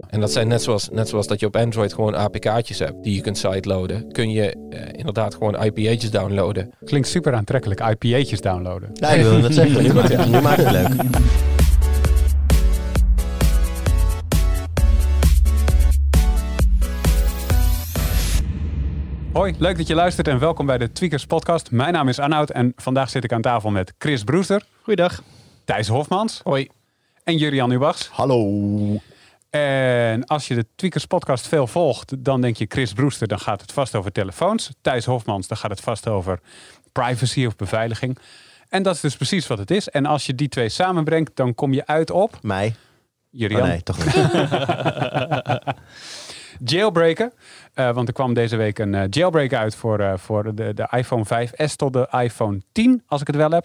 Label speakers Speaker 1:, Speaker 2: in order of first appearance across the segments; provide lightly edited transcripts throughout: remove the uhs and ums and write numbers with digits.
Speaker 1: En dat zijn net zoals dat je op Android gewoon APK'tjes hebt die je kunt sideloaden. Kun je inderdaad gewoon IPA'tjes downloaden.
Speaker 2: Klinkt super aantrekkelijk, IPA'tjes downloaden.
Speaker 3: Ja, ik wilde net zeggen. Je maakt het leuk.
Speaker 2: Hoi, leuk dat je luistert en welkom bij de Tweakers podcast. Mijn naam is Arnoud en vandaag zit ik aan tafel met Chris Brewster.
Speaker 4: Goeiedag.
Speaker 2: Thijs Hofmans.
Speaker 1: Hoi.
Speaker 2: En Jurian Ubachs.
Speaker 3: Hallo.
Speaker 2: En als je de Tweakers podcast veel volgt, dan denk je Chris Brewster, dan gaat het vast over telefoons. Thijs Hofmans, dan gaat het vast over privacy of beveiliging. En dat is dus precies wat het is. En als je die twee samenbrengt, dan kom je uit op...
Speaker 3: Mij?
Speaker 2: Jurian.
Speaker 3: Oh nee, toch niet.
Speaker 2: Jailbreaken. Want er kwam deze week een jailbreak uit voor de iPhone 5S tot de iPhone 10, als ik het wel heb.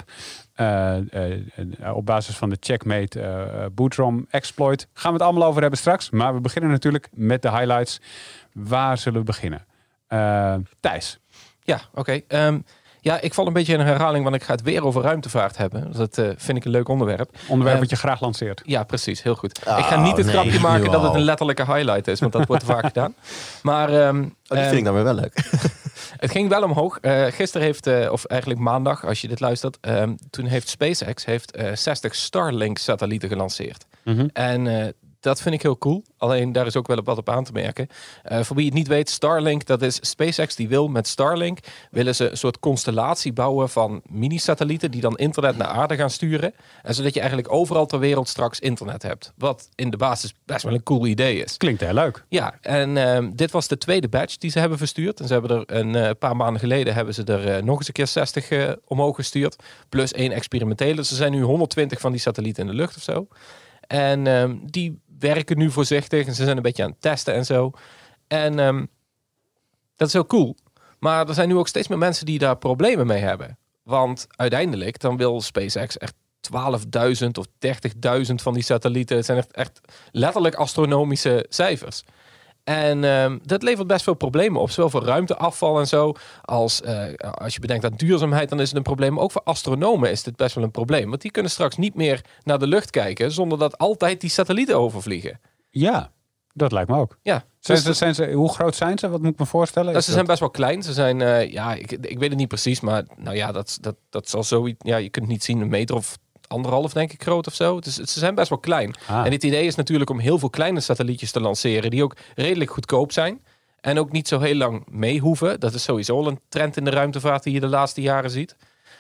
Speaker 2: Op basis van de Checkmate Bootrom exploit. Gaan we het allemaal over hebben straks. Maar we beginnen natuurlijk met de highlights. Waar zullen we beginnen? Thijs.
Speaker 1: Ja, oké. Ja, ik val een beetje in een herhaling, want ik ga het weer over ruimtevaart hebben. Dat vind ik een leuk onderwerp.
Speaker 2: Onderwerp wat je graag lanceert.
Speaker 1: Ja, precies. Heel goed. Ik ga niet het grapje maken dat het een letterlijke highlight is, want dat wordt vaak gedaan. Maar
Speaker 3: die vind ik dan weer wel leuk.
Speaker 1: Het ging wel omhoog. Gisteren heeft, of eigenlijk maandag, als je dit luistert, toen heeft SpaceX 60 Starlink-satellieten gelanceerd.
Speaker 2: Mm-hmm.
Speaker 1: En dat vind ik heel cool. Alleen daar is ook wel wat op aan te merken. Voor wie het niet weet, Starlink, dat is SpaceX die wil met Starlink, willen ze een soort constellatie bouwen van mini-satellieten die dan internet naar aarde gaan sturen. En zodat je eigenlijk overal ter wereld straks internet hebt. Wat in de basis best wel een cool idee is.
Speaker 2: Klinkt heel leuk.
Speaker 1: Ja, en dit was de tweede batch die ze hebben verstuurd. En ze hebben er een paar maanden geleden hebben ze er nog eens een keer 60 omhoog gestuurd. Plus 1 experimentele. Ze zijn nu 120 van die satellieten in de lucht of zo. En die werken nu voorzichtig en ze zijn een beetje aan het testen en zo. En dat is heel cool. Maar er zijn nu ook steeds meer mensen die daar problemen mee hebben. Want uiteindelijk dan wil SpaceX echt 12.000 of 30.000 van die satellieten. Het zijn echt letterlijk astronomische cijfers. En dat levert best veel problemen op. Zowel voor ruimteafval en zo. Als je bedenkt aan duurzaamheid, dan is het een probleem. Maar ook voor astronomen is dit best wel een probleem. Want die kunnen straks niet meer naar de lucht kijken zonder dat altijd die satellieten overvliegen.
Speaker 2: Ja, dat lijkt me ook.
Speaker 1: Ja.
Speaker 2: Hoe groot zijn ze? Wat moet ik me voorstellen?
Speaker 1: Ze zijn best wel klein. Ze zijn, ik weet het niet precies. Maar nou ja, dat zal zoiets. Ja, je kunt het niet zien, een meter of 1,5 denk ik groot of zo. Dus ze zijn best wel klein. En het idee is natuurlijk om heel veel kleine satellietjes te lanceren die ook redelijk goedkoop zijn. En ook niet zo heel lang mee hoeven. Dat is sowieso al een trend in de ruimtevaart die je de laatste jaren ziet.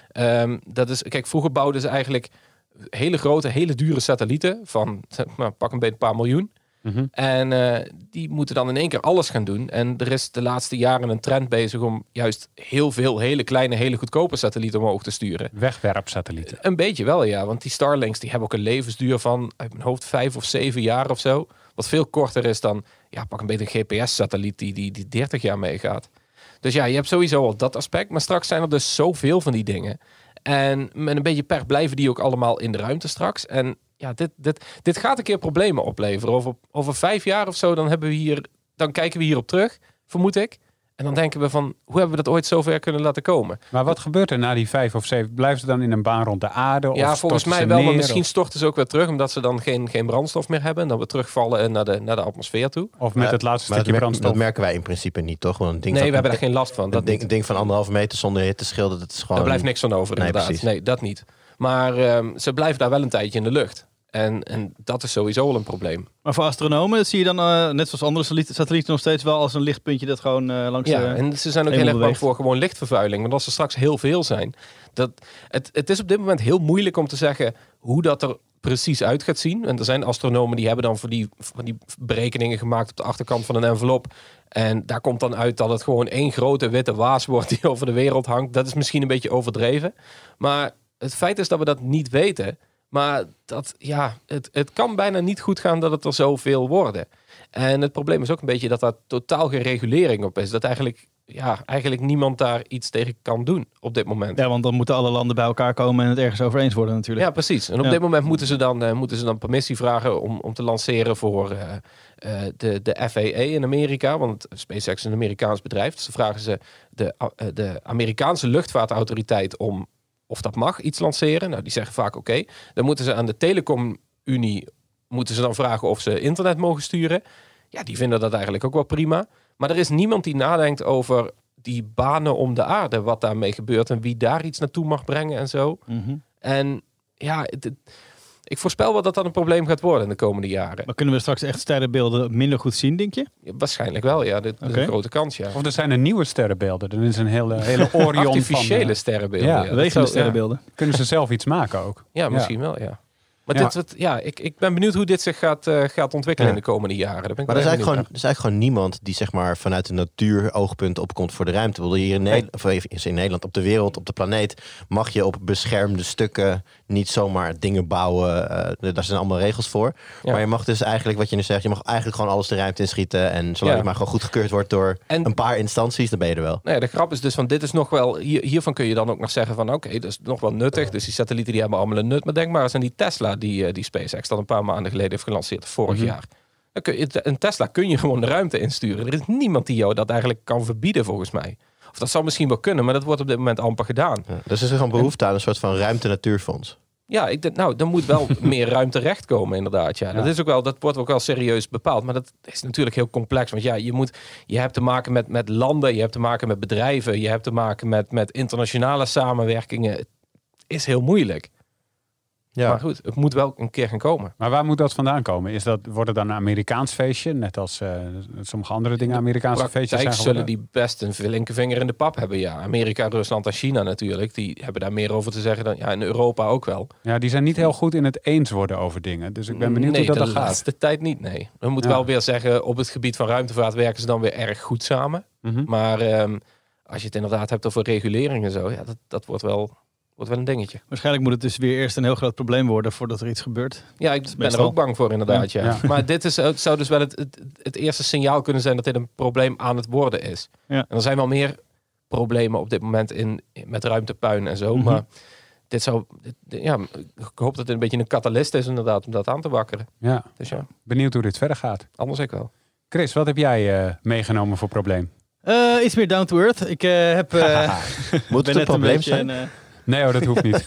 Speaker 1: Kijk, vroeger bouwden ze eigenlijk hele grote, hele dure satellieten van pak een beetje een paar miljoen.
Speaker 2: Mm-hmm.
Speaker 1: En die moeten dan in één keer alles gaan doen. En er is de laatste jaren een trend bezig om juist heel veel hele kleine, hele goedkope satellieten omhoog te sturen.
Speaker 2: Wegwerpsatellieten.
Speaker 1: Een beetje wel, ja. Want die Starlinks die hebben ook een levensduur van uit mijn hoofd 5 of 7 jaar of zo. Wat veel korter is dan, pak een beetje een GPS-satelliet die 30 jaar meegaat. Dus ja, je hebt sowieso al dat aspect. Maar straks zijn er dus zoveel van die dingen. En met een beetje pech blijven die ook allemaal in de ruimte straks. En ja, dit gaat een keer problemen opleveren. Over 5 jaar of zo, dan kijken we hierop terug, vermoed ik. En dan denken we van, hoe hebben we dat ooit zover kunnen laten komen?
Speaker 2: Maar wat gebeurt er na die 5 of 7? Blijven ze dan in een baan rond de aarde?
Speaker 1: Ja, volgens mij wel, maar misschien storten ze ook weer terug, omdat ze dan geen brandstof meer hebben. En dan we terugvallen naar de atmosfeer toe.
Speaker 2: Of met het laatste stukje brandstof.
Speaker 3: Dat merken wij in principe niet, toch? Want
Speaker 1: we hebben daar geen last van.
Speaker 3: Een ding van 1,5 meter zonder hitteschild, dat is gewoon...
Speaker 1: Daar blijft niks van over, inderdaad.
Speaker 3: Precies.
Speaker 1: Nee, dat niet. Maar ze blijven daar wel een tijdje in de lucht. En dat is sowieso al een probleem.
Speaker 4: Maar voor astronomen, dat zie je dan net zoals andere satellieten nog steeds wel als een lichtpuntje dat gewoon langs de...
Speaker 1: Ja, en ze zijn ook heel erg bang voor gewoon lichtvervuiling. Want als er straks heel veel zijn... Het is op dit moment heel moeilijk om te zeggen hoe dat er precies uit gaat zien. En er zijn astronomen die hebben dan voor die berekeningen gemaakt op de achterkant van een envelop. En daar komt dan uit dat het gewoon één grote witte waas wordt die over de wereld hangt. Dat is misschien een beetje overdreven. Maar het feit is dat we dat niet weten... Maar het kan bijna niet goed gaan dat het er zoveel worden. En het probleem is ook een beetje dat daar totaal geen regulering op is. Dat eigenlijk niemand daar iets tegen kan doen op dit moment.
Speaker 4: Ja, want dan moeten alle landen bij elkaar komen en het ergens over eens worden natuurlijk.
Speaker 1: Ja, precies. En op dit moment moeten ze dan permissie vragen om te lanceren voor de FAA in Amerika. Want SpaceX is een Amerikaans bedrijf. Dus dan vragen ze de Amerikaanse luchtvaartautoriteit om... of dat mag, iets lanceren. Nou, die zeggen vaak oké. Dan moeten ze aan de Telecom-Unie moeten ze dan vragen of ze internet mogen sturen. Ja, die vinden dat eigenlijk ook wel prima. Maar er is niemand die nadenkt over die banen om de aarde, wat daarmee gebeurt en wie daar iets naartoe mag brengen en zo. En ja, ik voorspel wel dat dat een probleem gaat worden in de komende jaren.
Speaker 4: Maar kunnen we straks echt sterrenbeelden minder goed zien, denk je?
Speaker 1: Ja, waarschijnlijk wel, ja. Dat is een grote kans, ja.
Speaker 2: Of er zijn er nieuwe sterrenbeelden. Dan is een hele Orion
Speaker 1: artificiële
Speaker 2: van...
Speaker 1: sterrenbeelden.
Speaker 2: Ja,
Speaker 4: bewegende sterrenbeelden.
Speaker 2: Kunnen ze zelf iets maken ook?
Speaker 1: Ja, misschien wel, ja. Maar ik ben benieuwd hoe dit zich gaat ontwikkelen in de komende jaren. Daar ben ik
Speaker 3: Maar er is
Speaker 1: benieuwd
Speaker 3: eigenlijk gewoon niemand die zeg maar vanuit een natuuroogpunt opkomt voor de ruimte. Hier in Nederland, op de wereld, op de planeet, mag je op beschermde stukken niet zomaar dingen bouwen. Daar zijn allemaal regels voor.
Speaker 1: Ja.
Speaker 3: Maar je mag dus eigenlijk, wat je nu zegt, je mag eigenlijk gewoon alles de ruimte inschieten. En zolang het maar gewoon goedgekeurd wordt door een paar instanties, dan ben je er wel.
Speaker 1: Nou ja, de grap is dus van, dit is nog wel... Hiervan kun je dan ook nog zeggen van, oké, dat is nog wel nuttig. Dus die satellieten die hebben allemaal een nut. Maar denk maar eens aan die Tesla die SpaceX dan een paar maanden geleden heeft gelanceerd, vorig jaar. Dan kun je, een Tesla kun je gewoon de ruimte insturen. Er is niemand die jou dat eigenlijk kan verbieden, volgens mij. Of dat zou misschien wel kunnen, maar dat wordt op dit moment amper gedaan.
Speaker 3: Ja, dus er is gewoon behoefte aan een soort van ruimte-natuurfonds.
Speaker 1: Ja, ik denk, er moet wel meer ruimte recht komen, inderdaad. Ja. Dat wordt ook wel serieus bepaald. Maar dat is natuurlijk heel complex. Want ja, je hebt te maken met landen, je hebt te maken met bedrijven, je hebt te maken met internationale samenwerkingen. Het is heel moeilijk. Ja. Maar goed, het moet wel een keer gaan komen.
Speaker 2: Maar waar moet dat vandaan komen? Wordt het dan een Amerikaans feestje? Net als sommige andere dingen Amerikaanse feestjes zijn geworden?
Speaker 1: Zullen die best een flinke vinger in de pap hebben, ja. Amerika, Rusland en China natuurlijk. Die hebben daar meer over te zeggen dan in Europa ook wel.
Speaker 2: Ja, die zijn niet heel goed in het eens worden over dingen. Dus ik ben benieuwd hoe dat gaat.
Speaker 1: Nee, de laatste tijd niet, nee. We moeten wel weer zeggen, op het gebied van ruimtevaart werken ze dan weer erg goed samen. Maar als je het inderdaad hebt over regulering en zo, ja, dat wordt wel een dingetje.
Speaker 4: Waarschijnlijk moet het dus weer eerst een heel groot probleem worden voordat er iets gebeurt.
Speaker 1: Ja, ik ben er ook bang voor inderdaad. Ja. Maar dit zou dus wel het eerste signaal kunnen zijn dat dit een probleem aan het worden is. Ja. En er zijn wel meer problemen op dit moment met ruimtepuin en zo. Maar ik hoop dat het een beetje een catalyst is inderdaad om dat aan te wakkeren.
Speaker 2: Ja.
Speaker 1: Dus ja.
Speaker 2: Benieuwd hoe dit verder gaat.
Speaker 1: Anders ik wel.
Speaker 2: Chris, wat heb jij meegenomen voor probleem?
Speaker 4: Iets meer down to earth. Ik heb...
Speaker 3: Moet het een probleem zijn?
Speaker 2: Nee, dat hoeft niet.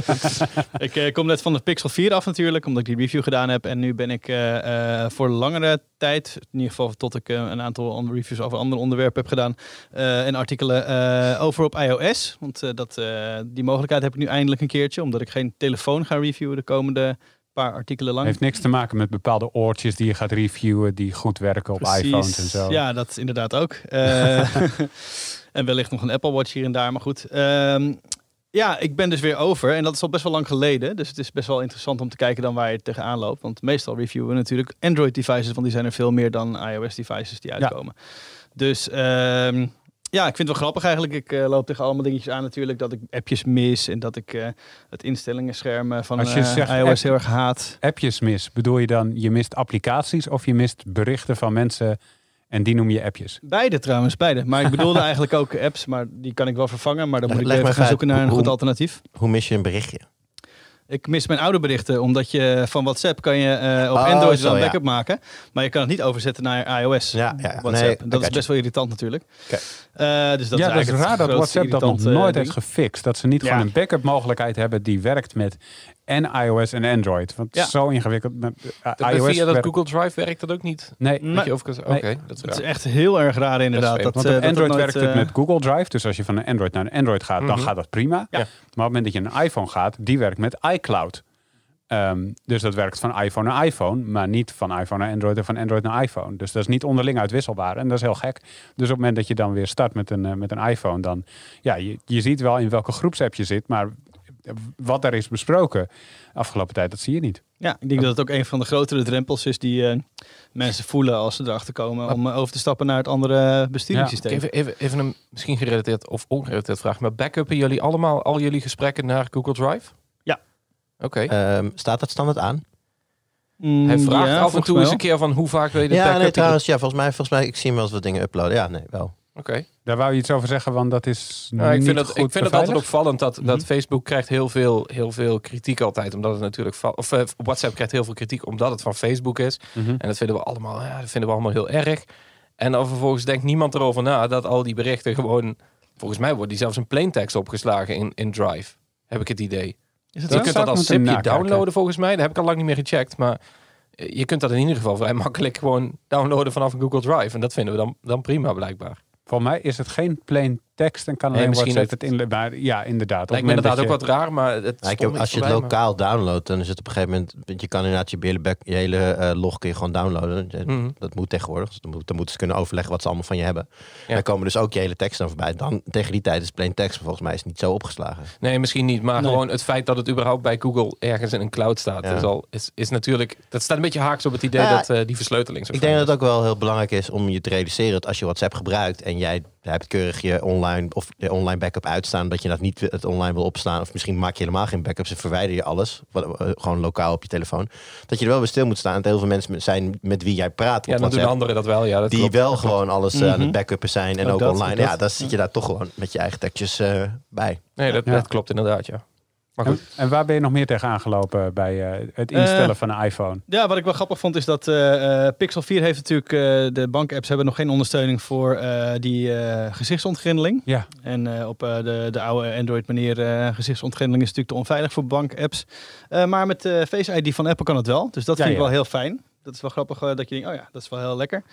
Speaker 4: Ik kom net van de Pixel 4 af natuurlijk, omdat ik die review gedaan heb. En nu ben ik voor langere tijd, in ieder geval tot ik een aantal andere reviews over andere onderwerpen heb gedaan, en artikelen over op iOS. Want die mogelijkheid heb ik nu eindelijk een keertje, omdat ik geen telefoon ga reviewen de komende paar artikelen lang.
Speaker 2: Heeft niks te maken met bepaalde oortjes die je gaat reviewen, die goed werken op iPhones en zo.
Speaker 4: Ja, dat inderdaad ook. En wellicht nog een Apple Watch hier en daar, maar goed. Ja, ik ben dus weer over. En dat is al best wel lang geleden. Dus het is best wel interessant om te kijken dan waar je tegenaan loopt. Want meestal reviewen we natuurlijk Android-devices. Want die zijn er veel meer dan iOS-devices die uitkomen. Ja. Dus ik vind het wel grappig eigenlijk. Ik loop tegen allemaal dingetjes aan natuurlijk. Dat ik appjes mis. En dat ik het instellingenscherm van iOS heel erg haat.
Speaker 2: Appjes mis, bedoel je dan je mist applicaties of je mist berichten van mensen... En die noem je appjes?
Speaker 4: Beide trouwens, beide. Maar ik bedoelde eigenlijk ook apps, maar die kan ik wel vervangen. Maar dan moet ik even gaan zoeken naar een goed alternatief.
Speaker 3: Hoe mis je een berichtje?
Speaker 4: Ik mis mijn oude berichten, omdat je van WhatsApp kan je op Android wel een backup maken. Maar je kan het niet overzetten naar iOS. WhatsApp. Nee, dat is best wel irritant natuurlijk.
Speaker 2: Okay. Dus dat is raar dat WhatsApp dat nog nooit heeft gefixt. Dat ze niet gewoon een backup mogelijkheid hebben die werkt met en iOS en Android. Want zo ingewikkeld.
Speaker 1: iOS via dat Google Drive werkt dat ook niet?
Speaker 2: Nee.
Speaker 4: Dat is echt heel erg raar inderdaad.
Speaker 2: Want op Android werkt het met Google Drive. Dus als je van een Android naar een Android gaat, dan gaat dat prima. Ja. Maar op het moment dat je een iPhone gaat, die werkt met iCloud. Dus dat werkt van iPhone naar iPhone, maar niet van iPhone naar Android en van Android naar iPhone. Dus dat is niet onderling uitwisselbaar en dat is heel gek. Dus op het moment dat je dan weer start met een iPhone, dan je ziet wel in welke groepsapp je zit, maar wat daar is besproken afgelopen tijd, dat zie je niet.
Speaker 4: Ja, ik denk dat het ook een van de grotere drempels is die mensen voelen als ze erachter komen om over te stappen naar het andere besturingssysteem.
Speaker 1: Even een misschien gerelateerd of ongerelateerd vraag, maar backuppen jullie allemaal al jullie gesprekken naar Google Drive?
Speaker 4: Ja.
Speaker 1: Oké.
Speaker 3: Staat dat standaard aan?
Speaker 1: Hij vraagt af en toe eens een keer van hoe vaak wil je de backup?
Speaker 3: Nee, trouwens, volgens mij, ik zie hem wel eens wat dingen uploaden. Ja, nee, wel.
Speaker 1: Oké.
Speaker 2: Daar wou je iets over zeggen, want dat is
Speaker 1: ik vind het altijd opvallend dat Facebook krijgt heel veel kritiek altijd, omdat het natuurlijk WhatsApp krijgt heel veel kritiek omdat het van Facebook is. En dat vinden we allemaal heel erg. En dan vervolgens denkt niemand erover na dat al die berichten gewoon, volgens mij wordt die zelfs in plaintext opgeslagen in Drive. Heb ik het idee. Je kunt dat als zipje downloaden volgens mij. Dat heb ik al lang niet meer gecheckt, maar je kunt dat in ieder geval vrij makkelijk gewoon downloaden vanaf een Google Drive. En dat vinden we dan prima blijkbaar.
Speaker 2: Volgens mij is het geen plain tekst en kan alleen WhatsApp het in. Maar ja, inderdaad.
Speaker 1: Lijkt me inderdaad ook wat raar, maar
Speaker 3: als je het lokaal downloadt, dan is het op een gegeven moment... Je kan inderdaad je hele log kun je gewoon downloaden. Dat moet tegenwoordig. Dus dan moeten ze kunnen overleggen wat ze allemaal van je hebben. Ja. Dan komen dus ook je hele tekst dan voorbij. Dan tegen die tijd is plain tekst, maar volgens mij is het niet zo opgeslagen.
Speaker 1: Nee, misschien niet. Maar gewoon het feit dat het überhaupt bij Google ergens in een cloud staat, is natuurlijk... Dat staat een beetje haaks op het idee dat die versleuteling zo
Speaker 3: Ik denk dat het ook wel heel belangrijk is om je te realiseren dat als je WhatsApp gebruikt en jij hebt keurig je online backup uitstaan, dat je dat niet het online wil opslaan, of misschien maak je helemaal geen backups en verwijder je alles, gewoon lokaal op je telefoon, dat je er wel weer stil moet staan. En heel veel mensen zijn met wie jij praat.
Speaker 1: Ja, dan doen de anderen dat wel. Ja, dat
Speaker 3: die
Speaker 1: klopt.
Speaker 3: wel gewoon alles aan het backuppen zijn en ook online.
Speaker 4: Dat.
Speaker 3: Ja, dan zit je daar toch gewoon met je eigen tekstjes bij.
Speaker 1: Nee, dat klopt inderdaad, ja. Maar goed.
Speaker 2: En waar ben je nog meer tegen aangelopen bij het instellen van een iPhone?
Speaker 4: Ja, wat ik wel grappig vond is dat Pixel 4 heeft natuurlijk... de bankapps hebben nog geen ondersteuning voor die gezichtsontgrendeling. Ja. En op de oude Android manier gezichtsontgrendeling is natuurlijk te onveilig voor bankapps. Maar met Face ID van Apple kan het wel. Dus dat vind ik wel heel fijn. Dat is wel grappig dat je denkt, dat is wel heel lekker.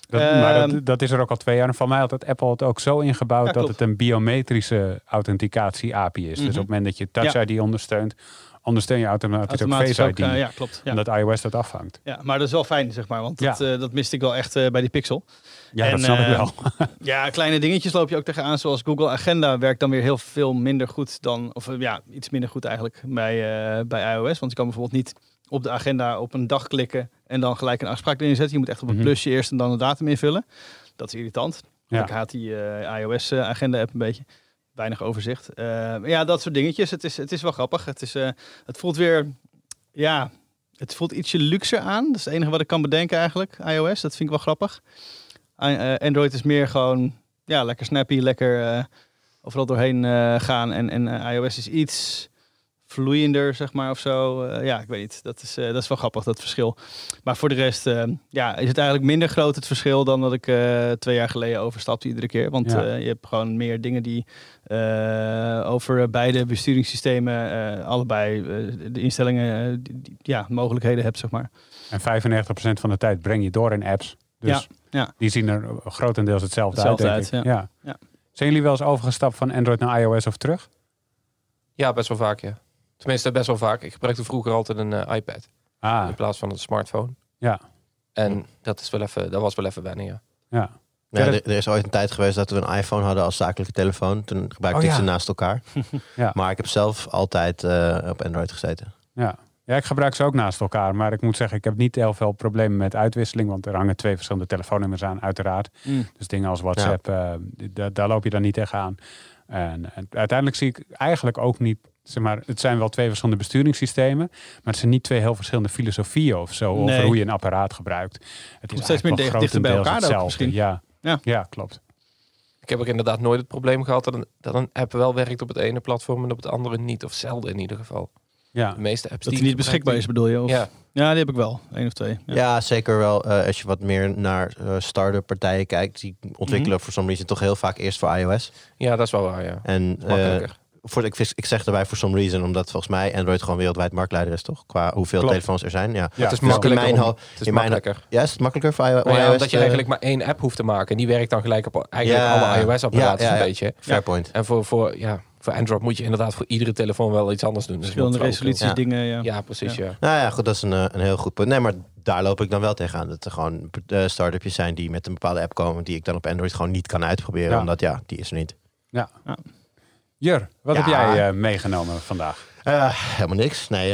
Speaker 2: Maar dat is er ook al 2 jaar. En van mij had het Apple het ook zo ingebouwd dat het een biometrische authenticatie API is. Dus op het moment dat je Touch ID ondersteunt, ondersteun je automatisch ook Face ID.
Speaker 4: Ja, klopt. Ja.
Speaker 2: Omdat iOS dat afhangt.
Speaker 4: Ja, maar dat is wel fijn, zeg maar. Want dat miste ik wel echt bij die Pixel.
Speaker 2: Ja, dat snap ik wel.
Speaker 4: Ja, kleine dingetjes loop je ook tegenaan. Zoals Google Agenda werkt dan weer heel veel minder goed dan... Of iets minder goed eigenlijk bij iOS. Want je kan bijvoorbeeld niet op de agenda op een dag klikken en dan gelijk een afspraak erin zetten. Je moet echt op een plusje eerst en dan de datum invullen. Dat is irritant. Ik haat die iOS agenda app een beetje. Weinig overzicht. Dat soort dingetjes. Het is wel grappig. Het voelt weer... Ja, het voelt ietsje luxer aan. Dat is het enige wat ik kan bedenken eigenlijk. iOS, dat vind ik wel grappig. Android is meer gewoon... Ja, lekker snappy, lekker overal doorheen gaan. En iOS is iets vloeiender, zeg maar, of zo. Ik weet niet. Dat is wel grappig, dat verschil. Maar voor de rest is het eigenlijk minder groot het verschil dan dat ik 2 jaar geleden overstapte iedere keer. Want je hebt gewoon meer dingen die over beide besturingssystemen, allebei de instellingen, mogelijkheden hebt, zeg maar.
Speaker 2: En 95% van de tijd breng je door in apps. Dus die zien er grotendeels hetzelfde uit, denk ik. Ja. Zijn jullie wel eens overgestapt van Android naar iOS of terug?
Speaker 1: Ja, best wel vaak, ja. Tenminste, best wel vaak. Ik gebruikte vroeger altijd een iPad. In plaats van een smartphone. Ja. En dat was wel even wennen, ja.
Speaker 3: Er is ooit een tijd geweest dat we een iPhone hadden als zakelijke telefoon. Toen gebruikte ik ze naast elkaar. Maar ik heb zelf altijd op Android gezeten.
Speaker 2: Ja, ik gebruik ze ook naast elkaar. Maar ik moet zeggen, ik heb niet heel veel problemen met uitwisseling. Want er hangen 2 verschillende telefoonnummers aan, uiteraard. Dus dingen als WhatsApp, daar loop je dan niet tegenaan. En uiteindelijk zie ik eigenlijk ook niet... Zeg maar, het zijn wel 2 verschillende besturingssystemen, maar het zijn niet 2 heel verschillende filosofieën of zo over hoe je een apparaat gebruikt. Het is
Speaker 4: steeds meer dichter bij elkaar ook misschien.
Speaker 2: Ja, klopt.
Speaker 1: Ik heb ook inderdaad nooit het probleem gehad dat een app wel werkt op het ene platform en op het andere niet. Of zelden in ieder geval. Ja. De meeste apps
Speaker 4: dat die niet beschikbaar is, bedoel je? Of? Ja, die heb ik wel. 1 of 2.
Speaker 3: Ja, zeker wel. Als je wat meer naar start-up partijen kijkt, die ontwikkelen voor some reason toch heel vaak eerst voor iOS.
Speaker 1: Ja, dat is wel waar, ja.
Speaker 3: En ik zeg erbij for some reason, omdat volgens mij Android gewoon wereldwijd marktleider is, toch? Qua hoeveel telefoons er zijn. Ja.
Speaker 1: Het is makkelijker.
Speaker 3: Ja, is het makkelijker voor iOS?
Speaker 1: Omdat je eigenlijk maar 1 app hoeft te maken. En die werkt dan gelijk op eigenlijk alle iOS-apparaten een beetje.
Speaker 3: Fair point.
Speaker 1: En voor Android moet je inderdaad voor iedere telefoon wel iets anders doen.
Speaker 4: Verschillende resoluties dingen.
Speaker 1: Ja, precies. Ja.
Speaker 3: Nou ja, goed, dat is een heel goed punt. Nee, maar daar loop ik dan wel tegenaan. Dat er gewoon start-upjes zijn die met een bepaalde app komen, die ik dan op Android gewoon niet kan uitproberen. Omdat die is er niet.
Speaker 2: Ja. Jur, wat heb jij meegenomen vandaag?
Speaker 3: Helemaal niks. Nee,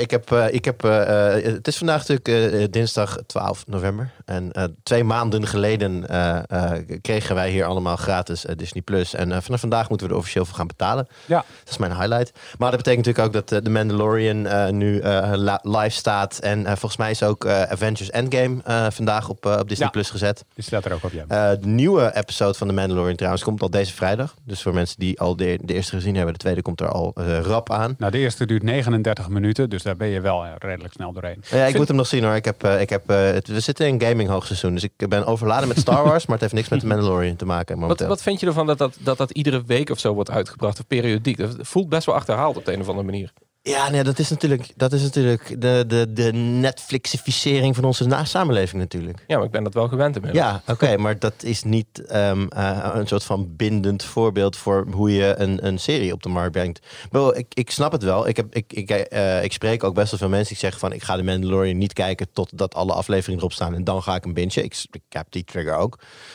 Speaker 3: het is vandaag natuurlijk dinsdag 12 november. En 2 maanden geleden kregen wij hier allemaal gratis Disney Plus. En vanaf vandaag moeten we er officieel voor gaan betalen. Ja. Dat is mijn highlight. Maar dat betekent natuurlijk ook dat The Mandalorian nu live staat. En volgens mij is ook Avengers Endgame vandaag op Disney Plus gezet.
Speaker 2: Die staat er ook op, ja.
Speaker 3: De nieuwe episode van The Mandalorian trouwens komt al deze vrijdag. Dus voor mensen die al de eerste gezien hebben, de tweede komt er al rap aan.
Speaker 2: Nou, de eerste duurt 39 minuten, dus daar ben je wel redelijk snel doorheen.
Speaker 3: Ja, ik moet hem nog zien hoor. We zitten in gaming hoogseizoen, dus ik ben overladen met Star Wars, maar het heeft niks met The Mandalorian te maken momenteel.
Speaker 1: Wat vind je ervan dat iedere week of zo wordt uitgebracht, of periodiek? Dat voelt best wel achterhaald op de een of andere manier.
Speaker 3: Ja, nee, dat is natuurlijk de Netflixificering van onze samenleving natuurlijk.
Speaker 1: Ja, maar ik ben dat wel gewend inmiddels.
Speaker 3: Ja, oké, maar dat is niet een soort van bindend voorbeeld voor hoe je een serie op de markt brengt. Ik snap het wel. Ik spreek ook best wel veel mensen die zeggen van ik ga de Mandalorian niet kijken totdat alle afleveringen erop staan en dan ga ik hem bingen. Ik heb die trigger ook.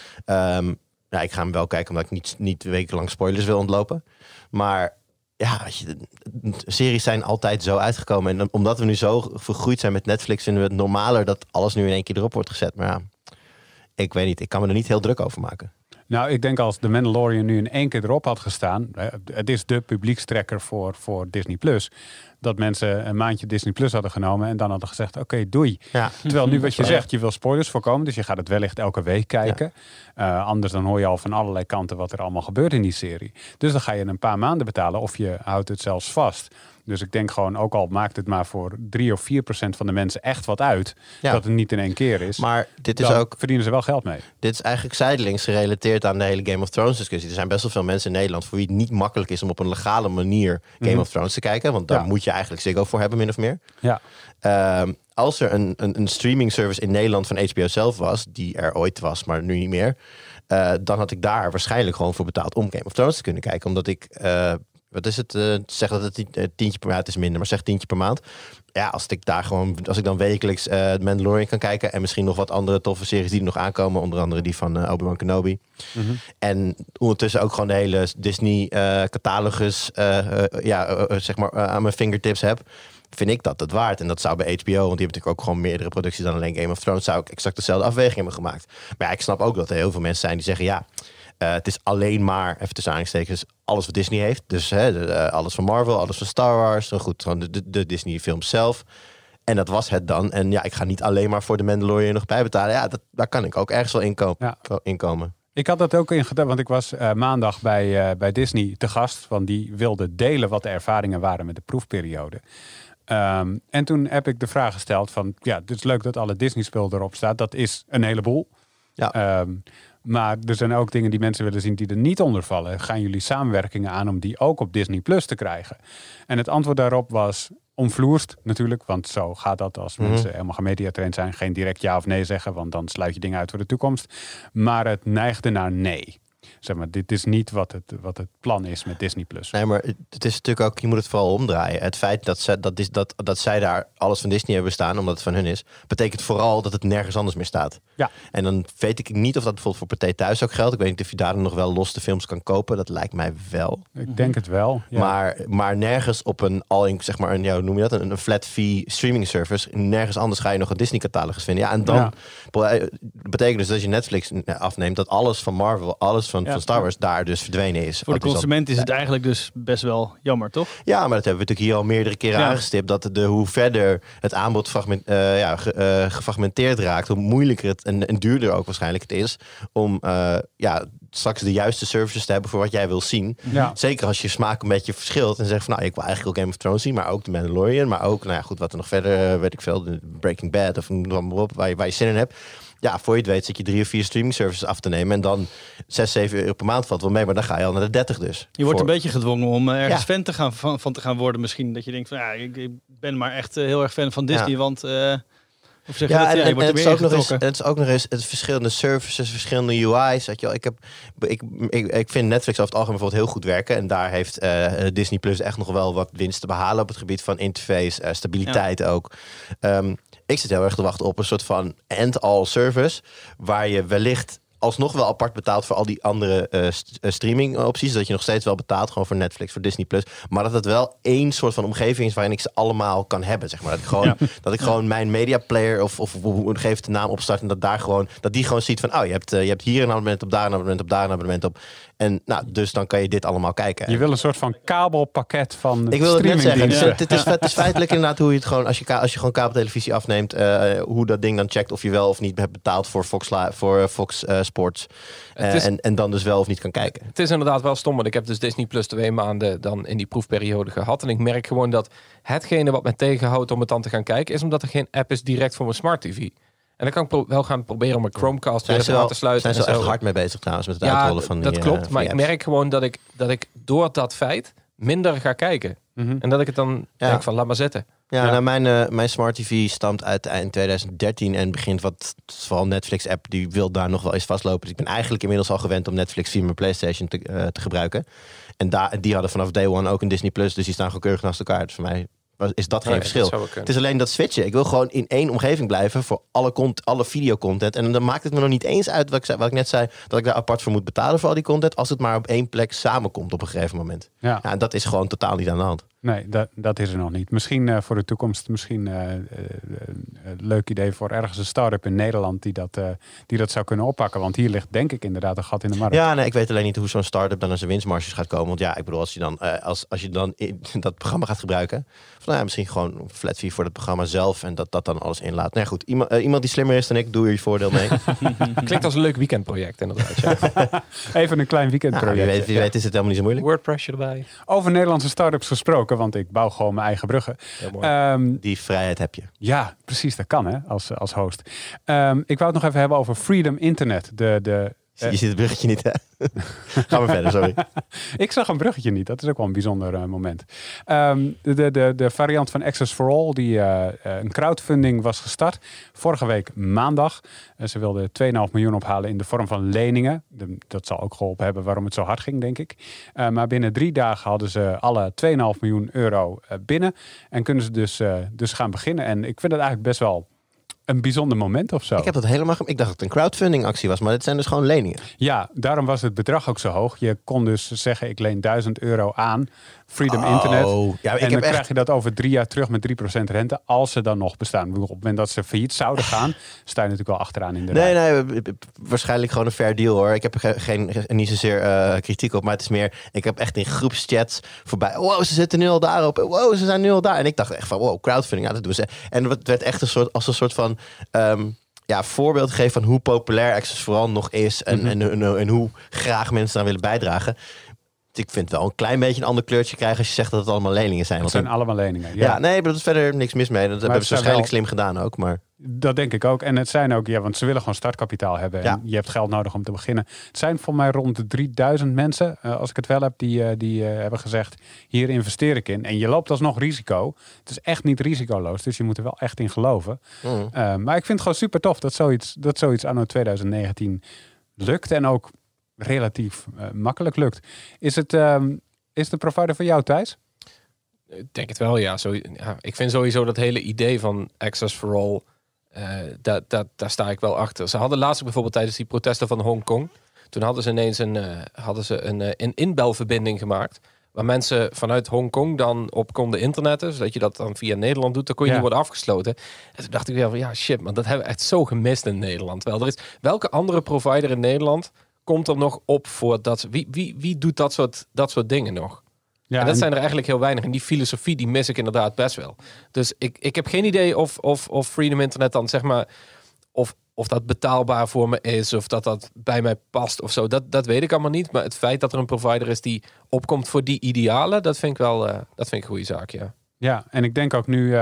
Speaker 3: Ik ga hem wel kijken omdat ik niet wekenlang spoilers wil ontlopen. Maar ja, series zijn altijd zo uitgekomen. En omdat we nu zo vergroeid zijn met Netflix, vinden we het normaler dat alles nu in één keer erop wordt gezet. Maar ja, ik weet niet. Ik kan me er niet heel druk over maken.
Speaker 2: Nou, ik denk als The Mandalorian nu in één keer erop had gestaan, het is de publiekstrekker voor Disney+, dat mensen een maandje Disney Plus hadden genomen en dan hadden gezegd, oké, doei.
Speaker 3: Ja.
Speaker 2: Terwijl nu wat je zegt, je wil spoilers voorkomen, dus je gaat het wellicht elke week kijken. Ja. Anders dan hoor je al van allerlei kanten wat er allemaal gebeurt in die serie. Dus dan ga je een paar maanden betalen of je houdt het zelfs vast. Dus ik denk gewoon, ook al maakt het maar voor 3 of 4% van de mensen echt wat uit, dat het niet in één keer is.
Speaker 3: Maar dit is
Speaker 2: dan
Speaker 3: ook,
Speaker 2: verdienen ze wel geld mee.
Speaker 3: Dit is eigenlijk zijdelings gerelateerd aan de hele Game of Thrones discussie. Er zijn best wel veel mensen in Nederland voor wie het niet makkelijk is om op een legale manier Game of Thrones te kijken. Want daar moet je eigenlijk Ziggo voor hebben, min of meer.
Speaker 2: Ja.
Speaker 3: Als er een streaming service in Nederland van HBO zelf was, die er ooit was, maar nu niet meer, dan had ik daar waarschijnlijk gewoon voor betaald om Game of Thrones te kunnen kijken. Omdat ik, wat is het, zeg dat het tientje per maand is minder, maar zeg tientje per maand. Ja, als ik dan wekelijks Mandalorian kan kijken en misschien nog wat andere toffe series die er nog aankomen, onder andere die van Obi-Wan Kenobi. Mm-hmm. En ondertussen ook gewoon de hele Disney catalogus zeg maar aan mijn fingertips heb, vind ik dat het waard. En dat zou bij HBO, want die hebben natuurlijk ook gewoon meerdere producties dan alleen Game of Thrones, zou ik exact dezelfde afweging hebben gemaakt. Maar ja, ik snap ook dat er heel veel mensen zijn die zeggen, ja, het is alleen maar, even tussen aanstekens, alles wat Disney heeft. Dus alles van Marvel, alles van Star Wars. Goed, gewoon de Disney films zelf. En dat was het dan. En ja, ik ga niet alleen maar voor de Mandalorian nog bijbetalen. Ja, daar kan ik ook ergens wel inkomen. Ik
Speaker 2: had dat ook in gedacht, want ik was maandag bij Disney te gast. Want die wilde delen wat de ervaringen waren met de proefperiode. En toen heb ik de vraag gesteld van, ja, het is leuk dat alle Disney-spul erop staat. Dat is een heleboel. Ja. Maar er zijn ook dingen die mensen willen zien die er niet onder vallen. Gaan jullie samenwerkingen aan om die ook op Disney Plus te krijgen? En het antwoord daarop was omvloerst natuurlijk. Want zo gaat dat als mensen helemaal gemediatraind zijn. Geen direct ja of nee zeggen, want dan sluit je dingen uit voor de toekomst. Maar het neigde naar nee. Zeg maar, dit is niet wat het plan is met Disney Plus.
Speaker 3: Nee, maar het is natuurlijk ook, je moet het vooral omdraaien. Het feit dat zij daar alles van Disney hebben staan, omdat het van hun is, betekent vooral dat het nergens anders meer staat. Ja. En dan weet ik niet of dat bijvoorbeeld voor Pathé Thuis ook geldt. Ik weet niet of je daar nog wel los de films kan kopen. Dat lijkt mij wel.
Speaker 2: Ik denk het wel. Ja.
Speaker 3: Maar nergens op een zeg maar hoe noem je dat? Een flat fee streaming service. Nergens anders ga je nog een Disney catalogus vinden. Ja, en dan betekent dus dat je Netflix afneemt, dat alles van Marvel, alles van Star Wars daar dus verdwenen is.
Speaker 4: Voor de consument is het eigenlijk dus best wel jammer, toch?
Speaker 3: Ja, maar dat hebben we natuurlijk hier al meerdere keren aangestipt. Dat hoe verder het aanbod gefragmenteerd raakt, hoe moeilijker het en duurder ook waarschijnlijk het is om straks de juiste services te hebben voor wat jij wil zien. Ja. Zeker als je smaak een beetje verschilt en zegt van, nou, ik wil eigenlijk ook Game of Thrones zien, maar ook The Mandalorian, maar ook, wat er nog verder, weet ik veel, de Breaking Bad of waar je zin in hebt. Ja, voor je het weet zit je 3 of 4 streaming services af te nemen en dan 6, 7 euro per maand valt wel mee, maar dan ga je al naar de 30 dus.
Speaker 4: Je wordt een beetje gedwongen om ergens fan van te gaan worden misschien. Dat je denkt van, ik ben maar echt heel erg fan van Disney, want of zeg je dat? Je wordt er meer ingetrokken.
Speaker 3: Het is ook nog eens het verschillende services, verschillende UI's. Weet je wel. Ik vind Netflix over het algemeen bijvoorbeeld heel goed werken. En daar heeft Disney Plus echt nog wel wat winst te behalen op het gebied van interface, stabiliteit ook. Ik zit heel erg te wachten op een soort van end-all service, waar je wellicht alsnog wel apart betaalt voor al die andere streaming opties. Dat je nog steeds wel betaalt gewoon voor Netflix, voor Disney Plus. Maar dat het wel één soort van omgeving is waarin ik ze allemaal kan hebben. Zeg maar. Dat ik gewoon mijn media player of geef de naam opstart en dat die gewoon ziet van, je hebt hier een abonnement op, daar een abonnement op, daar een abonnement op. En dus dan kan je dit allemaal kijken.
Speaker 2: Je wil een soort van kabelpakket van
Speaker 3: ik wil het net zeggen. Het is feitelijk inderdaad hoe je het gewoon, als je gewoon kabeltelevisie afneemt, hoe dat ding dan checkt of je wel of niet hebt betaald voor Fox Sports. En dan dus wel of niet kan kijken.
Speaker 1: Het is inderdaad wel stom, want ik heb dus Disney Plus 2 maanden dan in die proefperiode gehad. En ik merk gewoon dat hetgene wat mij tegenhoudt om het dan te gaan kijken, is omdat er geen app is direct voor mijn smart TV. En dan kan ik wel gaan proberen om mijn Chromecast weer aan te sluiten.
Speaker 3: Zijn ze echt hard mee bezig trouwens met het uitrollen van die...
Speaker 1: dat klopt. Maar ik merk gewoon dat ik door dat feit minder ga kijken. En dat ik het dan denk van, laat maar zitten.
Speaker 3: Ja, nou, mijn Smart TV stamt uit eind 2013 en begint vooral Netflix-app, die wil daar nog wel eens vastlopen. Dus ik ben eigenlijk inmiddels al gewend om Netflix via mijn PlayStation te gebruiken. En die hadden vanaf day one ook een Disney+, dus die staan gewoon keurig naast elkaar. Dus voor mij is dat geen verschil. Het is alleen dat switchen. Ik wil gewoon in één omgeving blijven voor alle videocontent. En dan maakt het me nog niet eens uit wat ik net zei, dat ik daar apart voor moet betalen voor al die content, als het maar op één plek samenkomt op een gegeven moment. Ja, en dat is gewoon totaal niet aan de hand.
Speaker 2: Nee, dat is er nog niet. Misschien voor de toekomst, een leuk idee voor ergens een start-up in Nederland die dat zou kunnen oppakken. Want hier ligt denk ik inderdaad een gat in de markt.
Speaker 3: Ja, nee, ik weet alleen niet hoe zo'n start-up dan aan zijn winstmarges gaat komen. Want ja, ik bedoel, als je dan dat programma gaat gebruiken, misschien gewoon een flat fee voor het programma zelf en dat dan alles inlaat. Nee, goed, iemand die slimmer is dan ik, doe je voordeel mee.
Speaker 1: Klinkt als een leuk weekendproject inderdaad. Ja.
Speaker 2: Even een klein weekendproject.
Speaker 3: Wie weet is het helemaal niet zo moeilijk.
Speaker 1: WordPress erbij.
Speaker 2: Over Nederlandse start-ups gesproken, want ik bouw gewoon mijn eigen bruggen.
Speaker 3: Die vrijheid heb je.
Speaker 2: Ja, precies, dat kan hè, als host. Ik wou het nog even hebben over Freedom Internet.
Speaker 3: Je ziet het bruggetje niet, hè? Gaan we verder, sorry.
Speaker 2: Ik zag een bruggetje niet. Dat is ook wel een bijzonder moment. De variant van Access for All, die een crowdfunding was gestart. Vorige week maandag. Ze wilden 2,5 miljoen ophalen in de vorm van leningen. Dat zal ook geholpen hebben waarom het zo hard ging, denk ik. Maar binnen 3 dagen hadden ze alle 2,5 miljoen euro binnen. En kunnen ze dus gaan beginnen. En ik vind het eigenlijk best wel een bijzonder moment of zo.
Speaker 3: Ik heb dat helemaal. Ik dacht dat het een crowdfunding actie was, maar het zijn dus gewoon leningen.
Speaker 2: Ja, daarom was het bedrag ook zo hoog. Je kon dus zeggen, ik leen €1000 aan. Freedom Internet.
Speaker 3: Ja,
Speaker 2: en dan krijg je dat over 3 jaar terug met 3% rente, als ze dan nog bestaan. Op het moment dat ze failliet zouden gaan, sta je natuurlijk wel achteraan in de rij.
Speaker 3: Nee, waarschijnlijk gewoon een fair deal hoor. Ik heb er niet zozeer kritiek op, maar het is meer, ik heb echt in groepschats voorbij. Wow, ze zitten nu al daarop. Wow, ze zijn nu al daar. En ik dacht echt van, wow, crowdfunding, ja, dat doen ze. En het werd echt als een soort van voorbeeld geven van hoe populair Access for All nog is en hoe graag mensen daar willen bijdragen. Ik vind het wel een klein beetje een ander kleurtje krijgen als je zegt dat het allemaal leningen zijn.
Speaker 2: Het zijn allemaal leningen.
Speaker 3: Ja, nee, maar dat is verder niks mis mee. Dat hebben ze waarschijnlijk slim gedaan ook. Maar
Speaker 2: dat denk ik ook. En het zijn ook, want ze willen gewoon startkapitaal hebben. En je hebt geld nodig om te beginnen. Het zijn voor mij rond de 3000 mensen, als ik het wel heb, die hebben gezegd, hier investeer ik in. En je loopt alsnog risico. Het is echt niet risicoloos, dus je moet er wel echt in geloven. Maar ik vind het gewoon super tof dat zoiets anno 2019 lukt en ook relatief makkelijk lukt. Is de provider voor jou, Thijs?
Speaker 1: Ik denk het wel, ja. Ik vind sowieso dat hele idee van Access for All, daar sta ik wel achter. Ze hadden laatst bijvoorbeeld tijdens die protesten van Hongkong, toen hadden ze ineens een inbelverbinding gemaakt, waar mensen vanuit Hongkong dan op konden internetten, zodat je dat dan via Nederland doet, dan kon je niet worden afgesloten. En toen dacht ik weer van, ja shit, man, dat hebben we echt zo gemist in Nederland. Wel, welke andere provider in Nederland komt er nog op voor dat? Wie doet dat soort dingen nog? Ja, en dat zijn er eigenlijk heel weinig. En die filosofie, die mis ik inderdaad best wel. Dus ik heb geen idee of Freedom Internet dan, zeg maar, of dat betaalbaar voor me is, of dat bij mij past of zo. Dat weet ik allemaal niet. Maar het feit dat er een provider is die opkomt voor die idealen, dat vind ik een goede zaak, ja.
Speaker 2: Ja, en ik denk ook nu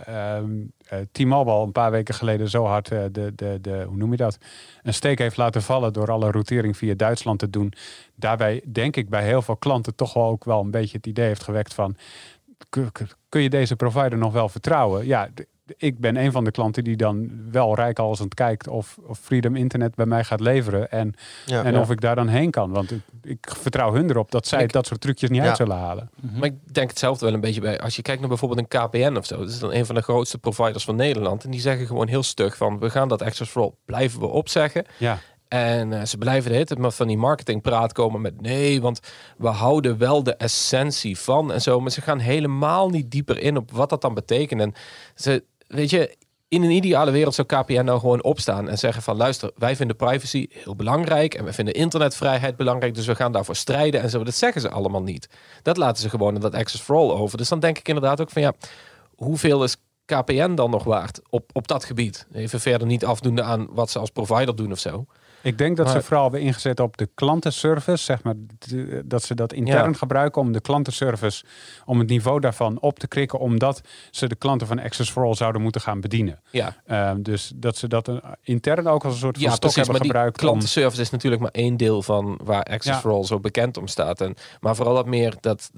Speaker 2: T-Mobile een paar weken geleden zo hard hoe noem je dat? Een steek heeft laten vallen door alle routering via Duitsland te doen. Daarbij denk ik bij heel veel klanten toch wel ook wel een beetje het idee heeft gewekt van, kun je deze provider nog wel vertrouwen? Ja, ik ben een van de klanten die dan wel rijkhalsend kijkt of Freedom Internet bij mij gaat leveren. En of ik daar dan heen kan. Want ik vertrouw hun erop dat zij dat soort trucjes niet uit zullen halen.
Speaker 1: Maar ik denk hetzelfde wel een beetje bij. Als je kijkt naar bijvoorbeeld een KPN of zo. Dat is dan een van de grootste providers van Nederland. En die zeggen gewoon heel stug van, we gaan dat Access for All blijven we opzeggen. Ja. En ze blijven de hele tijd met van die marketingpraat komen met nee, want we houden wel de essentie van en zo. Maar ze gaan helemaal niet dieper in op wat dat dan betekent. En weet je, in een ideale wereld zou KPN nou gewoon opstaan en zeggen van, luister, wij vinden privacy heel belangrijk en we vinden internetvrijheid belangrijk, dus we gaan daarvoor strijden en zo. Dat zeggen ze allemaal niet. Dat laten ze gewoon in dat Access for All over. Dus dan denk ik inderdaad ook van, ja, hoeveel is KPN dan nog waard op dat gebied? Even verder niet afdoende aan wat ze als provider doen of zo.
Speaker 2: Ik denk dat ze vooral hebben ingezet op de klantenservice, zeg maar, dat ze dat intern gebruiken om de klantenservice, om het niveau daarvan op te krikken, omdat ze de klanten van Access for All zouden moeten gaan bedienen. Ja. Dus dat ze dat intern ook als een soort van stok hebben gebruikt.
Speaker 1: Klantenservice is natuurlijk maar één deel van waar Access for All zo bekend om staat. Maar vooral dat meer dat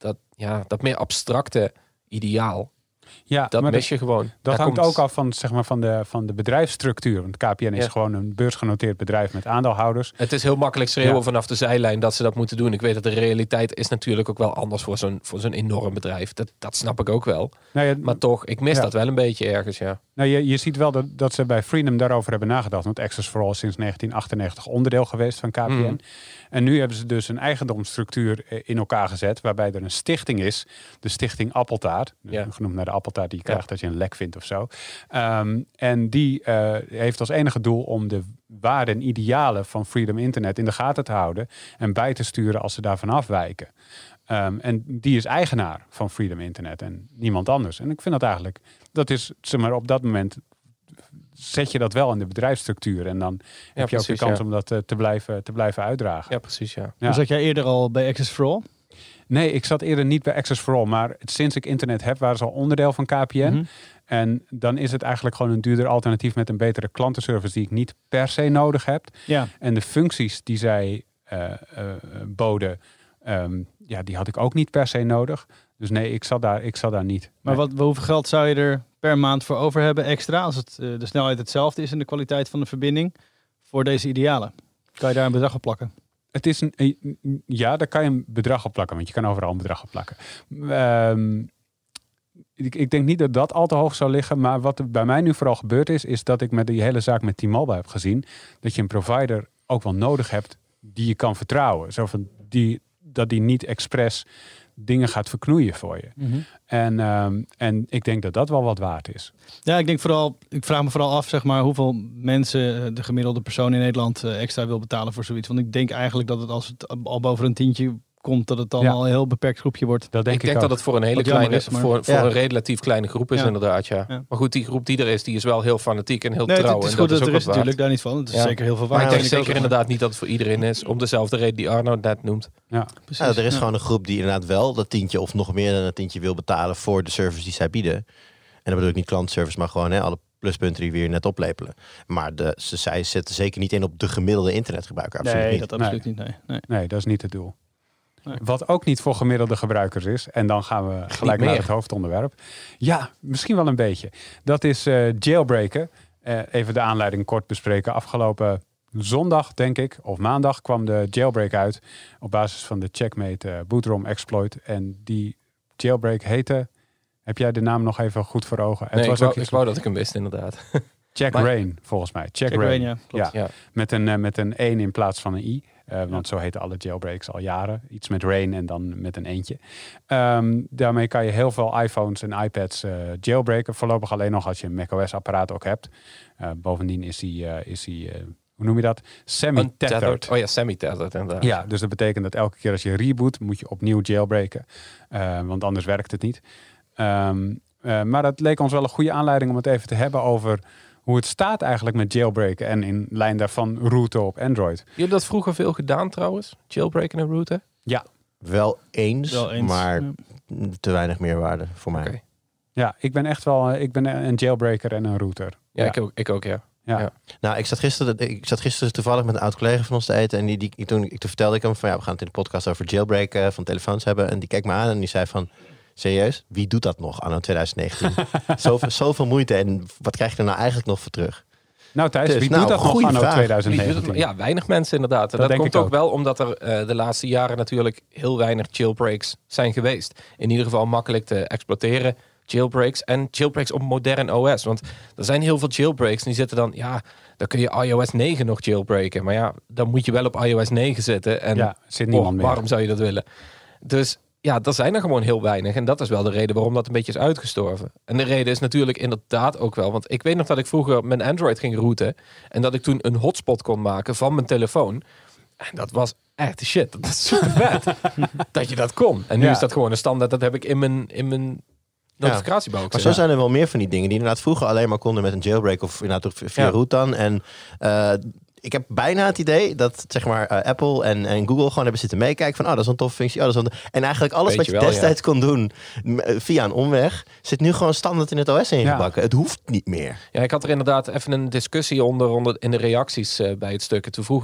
Speaker 1: dat meer abstracte ideaal.
Speaker 2: Ja,
Speaker 1: Dat
Speaker 2: maar
Speaker 1: mis je gewoon.
Speaker 2: Dat
Speaker 1: Daar
Speaker 2: hangt
Speaker 1: komt-
Speaker 2: ook af van, zeg maar, van de bedrijfsstructuur. Want KPN is gewoon een beursgenoteerd bedrijf met aandeelhouders.
Speaker 1: Het is heel makkelijk schreeuwen
Speaker 2: Ja.
Speaker 1: vanaf de zijlijn dat ze dat moeten doen. Ik weet dat de realiteit is natuurlijk ook wel anders voor zo'n enorm bedrijf. Dat snap ik ook wel.
Speaker 2: Nou ja,
Speaker 1: Maar toch, ik mis dat wel een beetje ergens, ja.
Speaker 2: nou, je ziet wel dat ze bij Freedom daarover hebben nagedacht. Want Access for All is sinds 1998 onderdeel geweest van KPN.
Speaker 1: Mhm.
Speaker 2: En nu hebben ze dus een eigendomsstructuur in elkaar gezet. Waarbij er een stichting is. De stichting Appeltaart.
Speaker 1: Ja.
Speaker 2: Genoemd naar de appeltaart die je krijgt als je een lek vindt of zo. En die heeft als enige doel om de waarden en idealen van Freedom Internet in de gaten te houden. En bij te sturen als ze daarvan afwijken. En die is eigenaar van Freedom Internet en niemand anders. En ik vind dat eigenlijk, dat is, zeg maar, op dat moment zet je dat wel in de bedrijfsstructuur. En dan heb je ook de
Speaker 1: precies,
Speaker 2: kans
Speaker 1: ja.
Speaker 2: om dat te blijven uitdragen.
Speaker 1: Ja, precies, ja.
Speaker 2: Ja.
Speaker 4: Dus zat jij eerder al bij Access for All?
Speaker 2: Nee, ik zat eerder niet bij Access for All. Maar sinds ik internet heb, waren ze al onderdeel van KPN.
Speaker 4: Mhm.
Speaker 2: En dan is het eigenlijk gewoon een duurder alternatief met een betere klantenservice die ik niet per se nodig heb.
Speaker 4: Ja.
Speaker 2: En de functies die zij boden, die had ik ook niet per se nodig. Dus nee, ik zat daar niet.
Speaker 4: Maar
Speaker 2: Nee.
Speaker 4: hoeveel geld zou je er per maand voor over hebben extra? Als het de snelheid hetzelfde is en de kwaliteit van de verbinding voor deze idealen. Kan je daar een bedrag op plakken?
Speaker 2: Het is daar kan je een bedrag op plakken, want je kan overal een bedrag op plakken. Ik denk niet dat dat al te hoog zou liggen, maar wat er bij mij nu vooral gebeurd is dat ik met die hele zaak met T-Mobile heb gezien dat je een provider ook wel nodig hebt die je kan vertrouwen. Zo van dat die niet expres dingen gaat verknoeien voor je. En ik denk dat dat wel wat waard is.
Speaker 4: Ja, ik vraag me vooral af, zeg maar, hoeveel mensen de gemiddelde persoon in Nederland extra wil betalen voor zoiets. Want ik denk eigenlijk dat het als het al boven een tientje komt, dat het dan al een heel beperkt groepje wordt.
Speaker 2: Dat denk
Speaker 1: Ik denk
Speaker 2: ook.
Speaker 1: dat het voor een hele
Speaker 4: Wat jammer
Speaker 1: kleine,
Speaker 4: is, maar-
Speaker 1: voor
Speaker 3: Ja.
Speaker 1: een relatief kleine groep is
Speaker 4: Ja.
Speaker 1: inderdaad, ja.
Speaker 4: Ja.
Speaker 1: Maar goed, die groep die er is, die is wel heel fanatiek en heel
Speaker 4: Nee,
Speaker 1: trouw.
Speaker 4: het is
Speaker 1: en
Speaker 4: goed
Speaker 1: dat
Speaker 4: dat
Speaker 1: is
Speaker 4: er
Speaker 1: ook
Speaker 4: is
Speaker 1: wat waard.
Speaker 4: natuurlijk, daar niet van. Het is
Speaker 1: Ja.
Speaker 4: zeker heel veel
Speaker 1: Maar
Speaker 4: waard.
Speaker 1: ik denk
Speaker 4: vind
Speaker 1: zeker
Speaker 4: ook.
Speaker 1: inderdaad niet dat het voor iedereen is. Om dezelfde reden die Arno net noemt.
Speaker 4: Precies.
Speaker 3: Ja, er is
Speaker 4: Ja.
Speaker 3: gewoon een groep die inderdaad wel dat tientje of nog meer dan een tientje wil betalen voor de service die zij bieden. En dan bedoel ik niet klantservice, maar gewoon alle pluspunten die we hier net oplepelen. Maar zij zetten zeker niet in op de gemiddelde internetgebruiker. Absoluut
Speaker 4: Nee,
Speaker 3: niet.
Speaker 4: dat absoluut niet. Nee.
Speaker 2: Nee, dat is niet het doel.
Speaker 4: Nee.
Speaker 2: Wat ook niet voor gemiddelde gebruikers is, en dan gaan we gelijk naar
Speaker 1: meer.
Speaker 2: het hoofdonderwerp. Ja, misschien wel een beetje. Dat is jailbreken. Even de aanleiding kort bespreken. Afgelopen zondag, denk ik, of maandag, kwam de jailbreak uit op basis van de Checkmate bootrom exploit. En die jailbreak heette, heb jij de naam nog even goed voor ogen?
Speaker 1: Nee,
Speaker 2: Het was
Speaker 1: ik wou dat ik hem wist, inderdaad.
Speaker 2: Check
Speaker 1: maar-
Speaker 2: Rain, volgens mij. Check,
Speaker 4: Check
Speaker 2: Rain.
Speaker 4: Rain, ja, klopt.
Speaker 2: Ja,
Speaker 1: Ja.
Speaker 2: met een 1 in plaats van een i. Want zo heten alle jailbreaks al jaren. Iets met Rain en dan met een eentje. Daarmee kan je heel veel iPhones en iPads jailbreken. Voorlopig alleen nog als je een macOS-apparaat ook hebt. Bovendien is hij hoe noem je dat? Semi-tethered.
Speaker 1: Untethered. Oh ja, semi-tethered inderdaad.
Speaker 2: Ja, dus dat betekent dat elke keer als je reboot, moet je opnieuw jailbreken. Want anders werkt het niet. Maar dat leek ons wel een goede aanleiding om het even te hebben over hoe het staat eigenlijk met jailbreken en in lijn daarvan rooten op Android.
Speaker 1: Jullie dat vroeger veel gedaan trouwens? Jailbreken en routen?
Speaker 3: Wel eens,
Speaker 4: Wel eens.
Speaker 3: maar
Speaker 4: Ja.
Speaker 3: te weinig meerwaarde voor mij.
Speaker 1: Oké.
Speaker 2: Ja, ik ben echt wel een jailbreaker en een router.
Speaker 1: Ja, ik ook, ja.
Speaker 2: Ja.
Speaker 3: Nou, ik zat gisteren toevallig met een oud collega van ons te eten. En toen vertelde ik hem van we gaan het in de podcast over jailbreken van telefoons hebben. En die keek me aan en die zei van, serieus, wie doet dat nog anno 2019? Zoveel moeite en wat krijg je er nou eigenlijk nog voor terug?
Speaker 2: Nou Thijs,
Speaker 3: Dus,
Speaker 2: wie
Speaker 3: nou,
Speaker 2: doet dat nog
Speaker 3: goeie
Speaker 2: anno
Speaker 3: vraag.
Speaker 2: 2019?
Speaker 1: Ja, weinig mensen inderdaad. En
Speaker 2: Dat
Speaker 1: dat
Speaker 2: denk
Speaker 1: komt
Speaker 2: ik
Speaker 1: ook
Speaker 2: ook.
Speaker 1: wel omdat er de laatste jaren natuurlijk heel weinig jailbreaks zijn geweest. In ieder geval makkelijk te exploiteren. Jailbreaks en jailbreaks op modern OS. Want er zijn heel veel jailbreaks en die zitten dan, dan kun je iOS 9 nog jailbreken. Maar ja, dan moet je wel op iOS 9 zitten. En
Speaker 2: Ja, zit niemand meer.
Speaker 1: waarom zou je dat willen? Dus ja, er zijn er gewoon heel weinig. En dat is wel de reden waarom dat een beetje is uitgestorven. En de reden is natuurlijk inderdaad ook wel. Want ik weet nog dat ik vroeger mijn Android ging routen. En dat ik toen een hotspot kon maken van mijn telefoon. En dat was echt de shit. Dat is super vet. dat je dat kon. En nu
Speaker 2: Ja.
Speaker 1: is dat gewoon een standaard. Dat heb ik in mijn notificatiebalk
Speaker 3: Maar zo
Speaker 1: zitten.
Speaker 3: zijn er wel meer van die dingen die inderdaad vroeger alleen maar konden met een jailbreak of inderdaad via root dan. En ik heb bijna het idee dat zeg maar Apple en Google gewoon hebben zitten meekijken van dat is een toffe functie. En eigenlijk alles wat je
Speaker 1: Beetje wel,
Speaker 3: destijds kon doen via een omweg zit nu gewoon standaard in het OS ingebakken. Het hoeft niet meer.
Speaker 1: Ja, ik had er inderdaad even een discussie onder in de reacties bij het stuk. En toen vroeg ik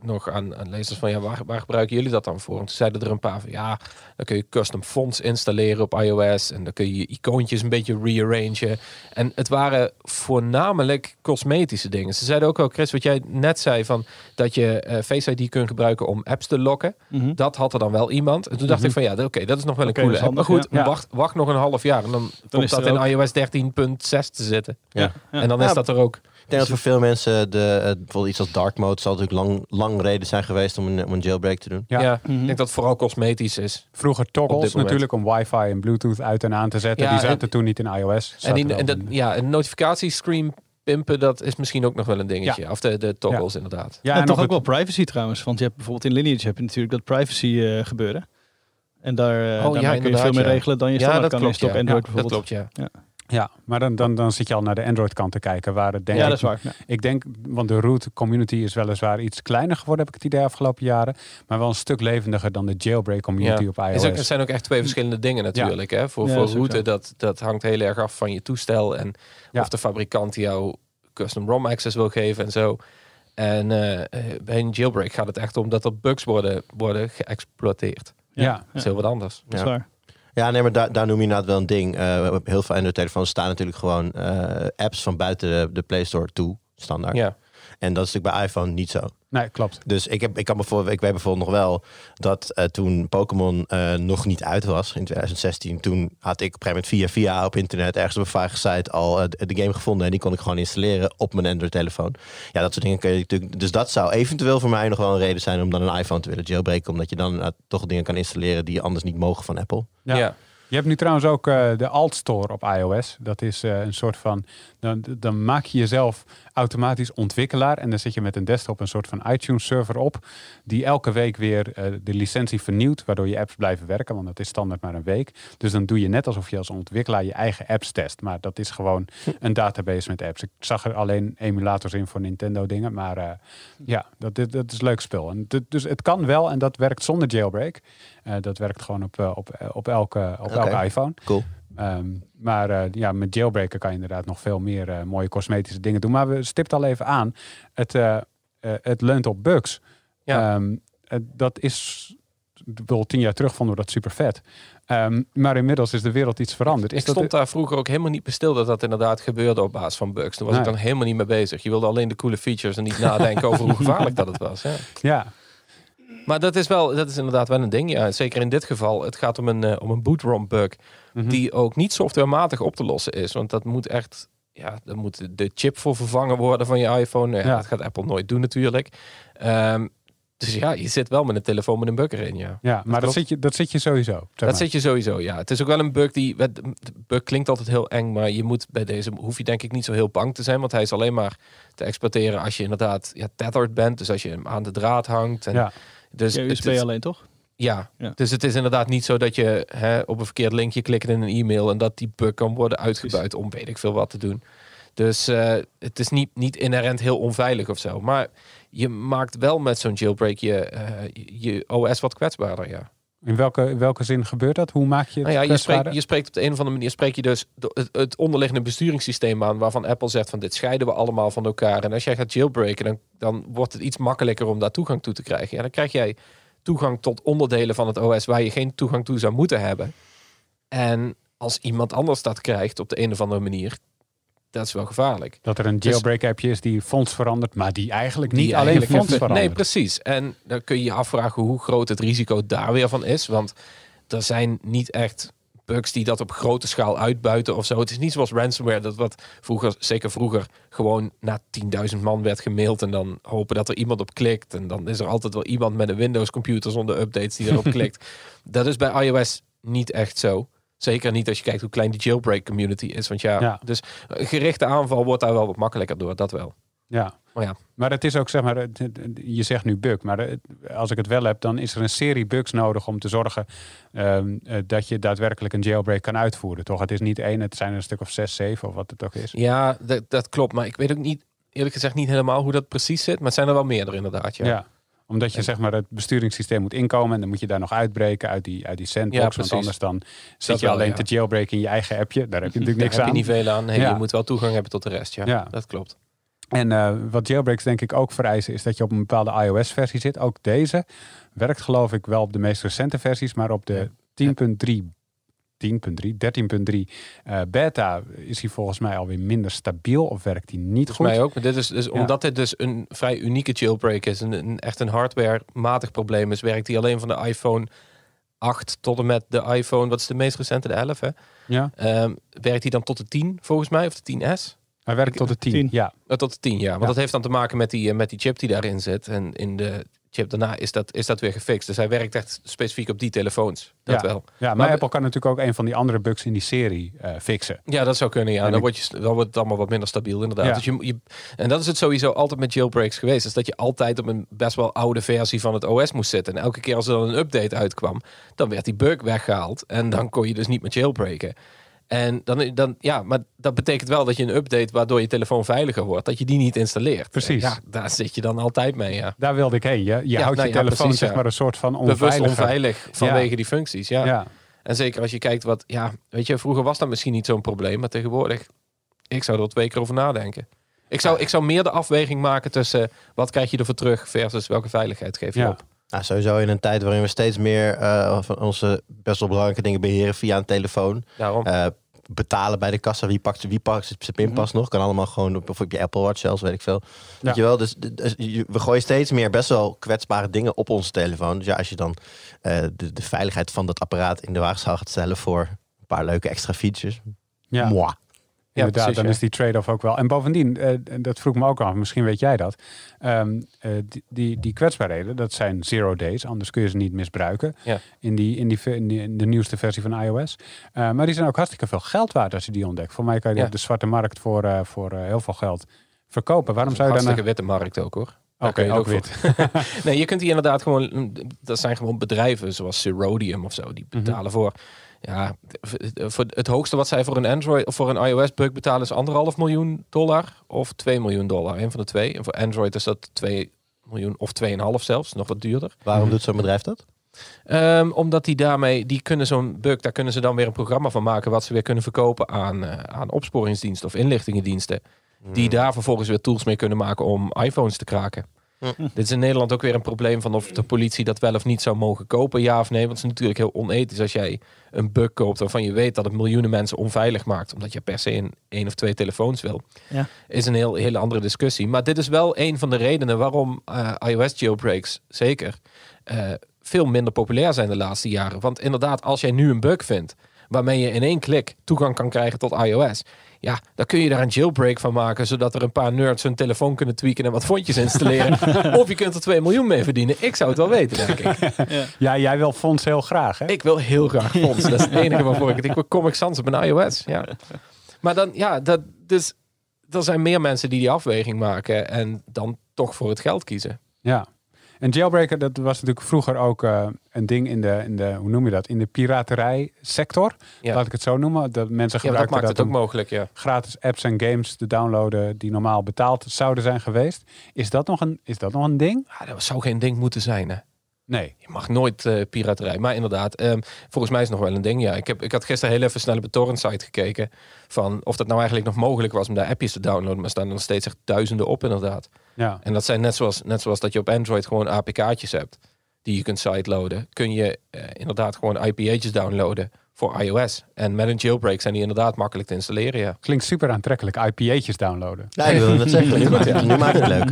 Speaker 1: nog aan lezers van, waar gebruiken jullie dat dan voor? En toen zeiden er een paar van, dan kun je custom fonts installeren op iOS en dan kun je icoontjes een beetje rearrangen. En het waren voornamelijk cosmetische dingen. Ze zeiden ook al, Chris, wat jij net zei van dat je Face ID kunt gebruiken om apps te locken. Dat had er dan wel iemand. En toen dacht ik van, dat is nog wel een coole app. Maar goed, wacht nog een half jaar en dan komt dat in iOS 13.6 te zitten.
Speaker 3: Ja.
Speaker 1: En dan is dat er ook.
Speaker 3: Ik denk dat voor veel mensen bijvoorbeeld iets als dark mode zal natuurlijk lang reden zijn geweest om een jailbreak te doen.
Speaker 1: Ja. Ik denk dat het vooral cosmetisch is.
Speaker 2: Vroeger toggles natuurlijk om wifi en bluetooth uit en aan te zetten. Die zaten toen niet in iOS.
Speaker 1: Een notificatiescreen pimpen, dat is misschien ook nog wel een dingetje. Ja. Of de toggles inderdaad.
Speaker 4: Ja, en toch ook wel privacy trouwens. Want je hebt bijvoorbeeld in Lineage heb je natuurlijk dat privacy gebeuren. En daar kun je veel meer regelen dan je standaard kan op Android bijvoorbeeld.
Speaker 1: Dat klopt, ja.
Speaker 2: Ja, maar dan zit je al naar de Android-kant te kijken. Waar het, denk
Speaker 4: dat is waar.
Speaker 2: Ik denk, want de root community is weliswaar iets kleiner geworden, heb ik het idee, afgelopen jaren. Maar wel een stuk levendiger dan de jailbreak community op iOS.
Speaker 1: Het zijn ook echt twee verschillende dingen natuurlijk. Hè? Voor routen, dat hangt heel erg af van je toestel. En of de fabrikant jou custom ROM access wil geven en zo. En bij een jailbreak gaat het echt om dat er bugs worden geëxploiteerd. Dat is heel wat anders.
Speaker 4: Dat is waar.
Speaker 3: Ja, nee, maar daar noem je inderdaad wel een ding. Heel veel Android-telefoons staan natuurlijk gewoon apps van buiten de Play Store toe, standaard.
Speaker 1: Ja.
Speaker 3: En dat is natuurlijk bij iPhone niet zo.
Speaker 2: Nee, klopt.
Speaker 3: Dus ik weet bijvoorbeeld nog wel dat toen Pokémon nog niet uit was in 2016, toen had ik op een gegeven moment via op internet ergens op een vage site al de game gevonden en die kon ik gewoon installeren op mijn Android-telefoon. Ja, dat soort dingen kun je natuurlijk. Dus dat zou eventueel voor mij nog wel een reden zijn om dan een iPhone te willen jailbreken, omdat je dan toch dingen kan installeren die anders niet mogen van Apple.
Speaker 2: Ja. Je hebt nu trouwens ook de Alt Store op iOS. Dat is een soort van... Dan maak je jezelf automatisch ontwikkelaar. En dan zit je met een desktop een soort van iTunes server op. Die elke week weer de licentie vernieuwt. Waardoor je apps blijven werken. Want dat is standaard maar een week. Dus dan doe je net alsof je als ontwikkelaar je eigen apps test. Maar dat is gewoon een database met apps. Ik zag er alleen emulators in voor Nintendo dingen. Maar dat is leuk spul. En dus het kan wel. En dat werkt zonder jailbreak. Dat werkt gewoon op elke iPhone.
Speaker 3: Cool.
Speaker 2: Maar met jailbreaker kan je inderdaad nog veel meer mooie cosmetische dingen doen. Maar we stipten al even aan. Het leunt op bugs.
Speaker 1: Ja.
Speaker 2: Dat is... Wel 10 jaar terug vonden we dat super vet. Maar inmiddels is de wereld iets veranderd.
Speaker 1: Ik stond daar vroeger ook helemaal niet bij stil dat inderdaad gebeurde op basis van bugs. Toen was ik dan helemaal niet mee bezig. Je wilde alleen de coole features en niet nadenken over hoe gevaarlijk dat het was.
Speaker 2: Ja.
Speaker 1: Maar dat is inderdaad wel een ding. Ja, zeker in dit geval. Het gaat om een boot-ROM bug die ook niet softwarematig op te lossen is. Want dat moet echt... Ja, dan moet de chip voor vervangen worden van je iPhone. Dat gaat Apple nooit doen natuurlijk. Dus ja, je zit wel met een telefoon met een bug erin. Ja,
Speaker 2: maar dat zit je sowieso.
Speaker 1: Zit je sowieso, ja. Het is ook wel een bug de bug klinkt altijd heel eng, maar je moet bij deze hoef je denk ik niet zo heel bang te zijn, want hij is alleen maar te exploiteren als je inderdaad tethered bent. Dus als je hem aan de draad hangt.
Speaker 4: Dus USB alleen toch?
Speaker 1: Ja, dus het is inderdaad niet zo dat je op een verkeerd linkje klikt in een e-mail en dat die bug kan worden uitgebuit om weet ik veel wat te doen. Dus het is niet inherent heel onveilig of zo. Maar je maakt wel met zo'n jailbreak je OS wat kwetsbaarder, ja.
Speaker 2: In welke zin gebeurt dat? Hoe maak je het
Speaker 1: je spreekt op de een of andere manier je dus het onderliggende besturingssysteem aan waarvan Apple zegt van dit scheiden we allemaal van elkaar. En als jij gaat jailbreken, dan wordt het iets makkelijker om daar toegang toe te krijgen. Ja, dan krijg jij toegang tot onderdelen van het OS waar je geen toegang toe zou moeten hebben. En als iemand anders dat krijgt op de een of andere manier, dat is wel gevaarlijk.
Speaker 2: Dat er een jailbreak-appje is die fonts verandert, maar die eigenlijk niet alleen fonts verandert.
Speaker 1: Nee, precies. En dan kun je je afvragen hoe groot het risico daar weer van is. Want er zijn niet echt bugs die dat op grote schaal uitbuiten of zo. Het is niet zoals ransomware, dat wat zeker vroeger, gewoon naar 10.000 man werd gemaild en dan hopen dat er iemand op klikt. En dan is er altijd wel iemand met een Windows-computer zonder updates die erop klikt. Dat is bij iOS niet echt zo. Zeker niet als je kijkt hoe klein die jailbreak community is. Want dus een gerichte aanval wordt daar wel wat makkelijker door, dat wel.
Speaker 2: Ja. Maar het is ook, zeg maar, je zegt nu bug, maar als ik het wel heb, dan is er een serie bugs nodig om te zorgen dat je daadwerkelijk een jailbreak kan uitvoeren. Toch? Het is niet één, het zijn er een stuk of 6, 7 of wat het ook is.
Speaker 1: Ja, dat klopt. Maar ik weet ook niet, eerlijk gezegd, niet helemaal hoe dat precies zit. Maar het zijn er wel meerdere inderdaad, ja.
Speaker 2: Omdat je zeg maar het besturingssysteem moet inkomen en dan moet je daar nog uitbreken uit die sandbox. Want anders dan zit je alleen te jailbreken in je eigen appje. Daar heb je natuurlijk niks aan.
Speaker 1: Daar heb je niet veel aan. Je moet wel toegang hebben tot de rest. Ja, dat klopt.
Speaker 2: En wat jailbreaks denk ik ook vereisen is dat je op een bepaalde iOS-versie zit. Ook deze werkt geloof ik wel op de meest recente versies, maar op de 13.3 beta is hij volgens mij alweer minder stabiel of werkt hij niet goed.
Speaker 1: Volgens mij ook. Maar dit is dus, omdat dit dus een vrij unieke jailbreak is, echt een hardware-matig probleem is, werkt hij alleen van de iPhone 8 tot en met de iPhone, wat is de meest recente, de 11 hè?
Speaker 2: Ja.
Speaker 1: Werkt hij dan tot de 10 volgens mij, of de 10S?
Speaker 2: Hij werkt tot de 10. Ja.
Speaker 1: Tot de 10, ja. Want dat heeft dan te maken met die chip die daarin zit. En in de chip daarna is dat weer gefixt. Dus hij werkt echt specifiek op die telefoons. Dat wel.
Speaker 2: Ja, maar Apple kan natuurlijk ook een van die andere bugs in die serie fixen.
Speaker 1: Ja, dat zou kunnen, ja. Dan wordt het allemaal wat minder stabiel, inderdaad. Ja. Dus en dat is het sowieso altijd met jailbreaks geweest. Is dat je altijd op een best wel oude versie van het OS moest zitten. En elke keer als er dan een update uitkwam, dan werd die bug weggehaald. En dan kon je dus niet meer jailbreken. En maar dat betekent wel dat je een update waardoor je telefoon veiliger wordt, dat je die niet installeert.
Speaker 2: Precies.
Speaker 1: Ja, daar zit je dan altijd mee, ja.
Speaker 2: Daar wilde ik heen. Je houdt je telefoon precies, zeg maar een soort van
Speaker 1: bewust onveilig vanwege die functies, ja. En zeker als je kijkt weet je, vroeger was dat misschien niet zo'n probleem, maar tegenwoordig, ik zou er 2 keer over nadenken. Ik zou meer de afweging maken tussen wat krijg je ervoor terug versus welke veiligheid geef je op.
Speaker 3: Nou, sowieso in een tijd waarin we steeds meer van onze best wel belangrijke dingen beheren via een telefoon.
Speaker 1: Daarom.
Speaker 3: Betalen bij de kassa, wie pakt zijn pinpas nog? Kan allemaal gewoon op je Apple Watch zelfs, weet ik veel. Weet je wel, dus we gooien steeds meer best wel kwetsbare dingen op onze telefoon. Dus ja, als je dan de veiligheid van dat apparaat in de waagschaal gaat stellen voor een paar leuke extra features.
Speaker 2: Ja.
Speaker 3: Mwah.
Speaker 2: Inderdaad,
Speaker 1: precies,
Speaker 2: dan is die trade-off ook wel. En bovendien, dat vroeg me ook af, misschien weet jij dat. Die kwetsbaarheden, dat zijn 0 days, anders kun je ze niet misbruiken.
Speaker 1: Ja.
Speaker 2: In de nieuwste versie van iOS. Maar die zijn ook hartstikke veel geld waard als je die ontdekt. Voor mij kan je die op de zwarte markt voor heel veel geld verkopen. Waarom zou je dan
Speaker 1: hartstikke witte markt ook, hoor.
Speaker 2: Oké, ook wit.
Speaker 1: Nee, je kunt die inderdaad gewoon, dat zijn gewoon bedrijven zoals Serodium of zo, die betalen voor. Ja, voor het hoogste wat zij voor een Android of voor een iOS bug betalen is $1,5 miljoen of $2 miljoen. Een van de twee. En voor Android is dat 2 miljoen of 2,5 zelfs, nog wat duurder.
Speaker 3: Waarom doet zo'n bedrijf dat?
Speaker 1: Omdat die kunnen zo'n bug, daar kunnen ze dan weer een programma van maken wat ze weer kunnen verkopen aan opsporingsdiensten of inlichtingendiensten. Die daar vervolgens weer tools mee kunnen maken om iPhones te kraken. Dit is in Nederland ook weer een probleem van of de politie dat wel of niet zou mogen kopen, ja of nee. Want het is natuurlijk heel onethisch als jij een bug koopt waarvan je weet dat het miljoenen mensen onveilig maakt, omdat je per se 1 of 2 telefoons wil. Ja. Is een hele andere discussie. Maar dit is wel een van de redenen waarom iOS jailbreaks zeker veel minder populair zijn de laatste jaren. Want inderdaad, als jij nu een bug vindt waarmee je in 1 klik toegang kan krijgen tot iOS, ja, dan kun je daar een jailbreak van maken, zodat er een paar nerds hun telefoon kunnen tweaken en wat fonds installeren. Of je kunt er 2 miljoen mee verdienen. Ik zou het wel weten, denk ik.
Speaker 2: Ja, jij wil fonds heel graag, hè?
Speaker 1: Ik wil heel graag fonds. Dat is het enige waarvoor ik wil Comic Sans op een iOS. Ja. Maar dan, dus er zijn meer mensen die afweging maken en dan toch voor het geld kiezen.
Speaker 2: Ja. En jailbreaker, dat was natuurlijk vroeger ook een ding in de, hoe noem je dat, in de piraterij sector. Ja. Laat ik het zo noemen. Dat mensen gebruikten
Speaker 1: dat maakt het ook mogelijk, ja.
Speaker 2: Gratis apps en games te downloaden die normaal betaald zouden zijn geweest. Is dat nog een ding?
Speaker 1: Ja, dat zou geen ding moeten zijn, hè.
Speaker 2: Nee.
Speaker 1: Je mag nooit piraterij. Maar inderdaad, volgens mij is het nog wel een ding. Ja, ik had gisteren heel even snel op de torrent site gekeken van of dat nou eigenlijk nog mogelijk was om daar appjes te downloaden. Maar er staan er nog steeds echt duizenden op, inderdaad. Ja. En dat zijn net zoals dat je op Android gewoon APK'tjes hebt die je kunt sideloaden. Kun je inderdaad gewoon IPA'tjes downloaden voor iOS. En met een jailbreak zijn die inderdaad makkelijk te installeren, ja.
Speaker 2: Klinkt super aantrekkelijk, IPA'tjes downloaden.
Speaker 3: Ja, ik wilde het zeggen. Nu maakt het leuk.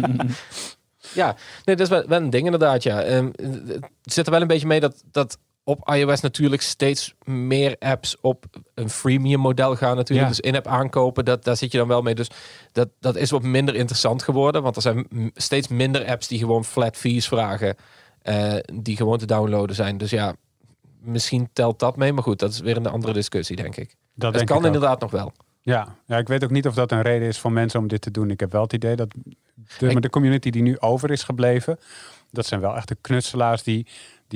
Speaker 1: Ja, nee, dat is wel een ding inderdaad, ja. Het zit er wel een beetje mee dat op iOS natuurlijk steeds meer apps op een freemium model gaan natuurlijk. Ja. Dus in-app aankopen, daar zit je dan wel mee. Dus dat is wat minder interessant geworden. Want er zijn steeds minder apps die gewoon flat fees vragen. Die gewoon te downloaden zijn. Dus ja, misschien telt dat mee. Maar goed, dat is weer een andere discussie, denk ik. Dat kan inderdaad nog wel.
Speaker 2: Ja, ik weet ook niet of dat een reden is voor mensen om dit te doen. Ik heb wel het idee dat de community die nu over is gebleven, dat zijn wel echte knutselaars die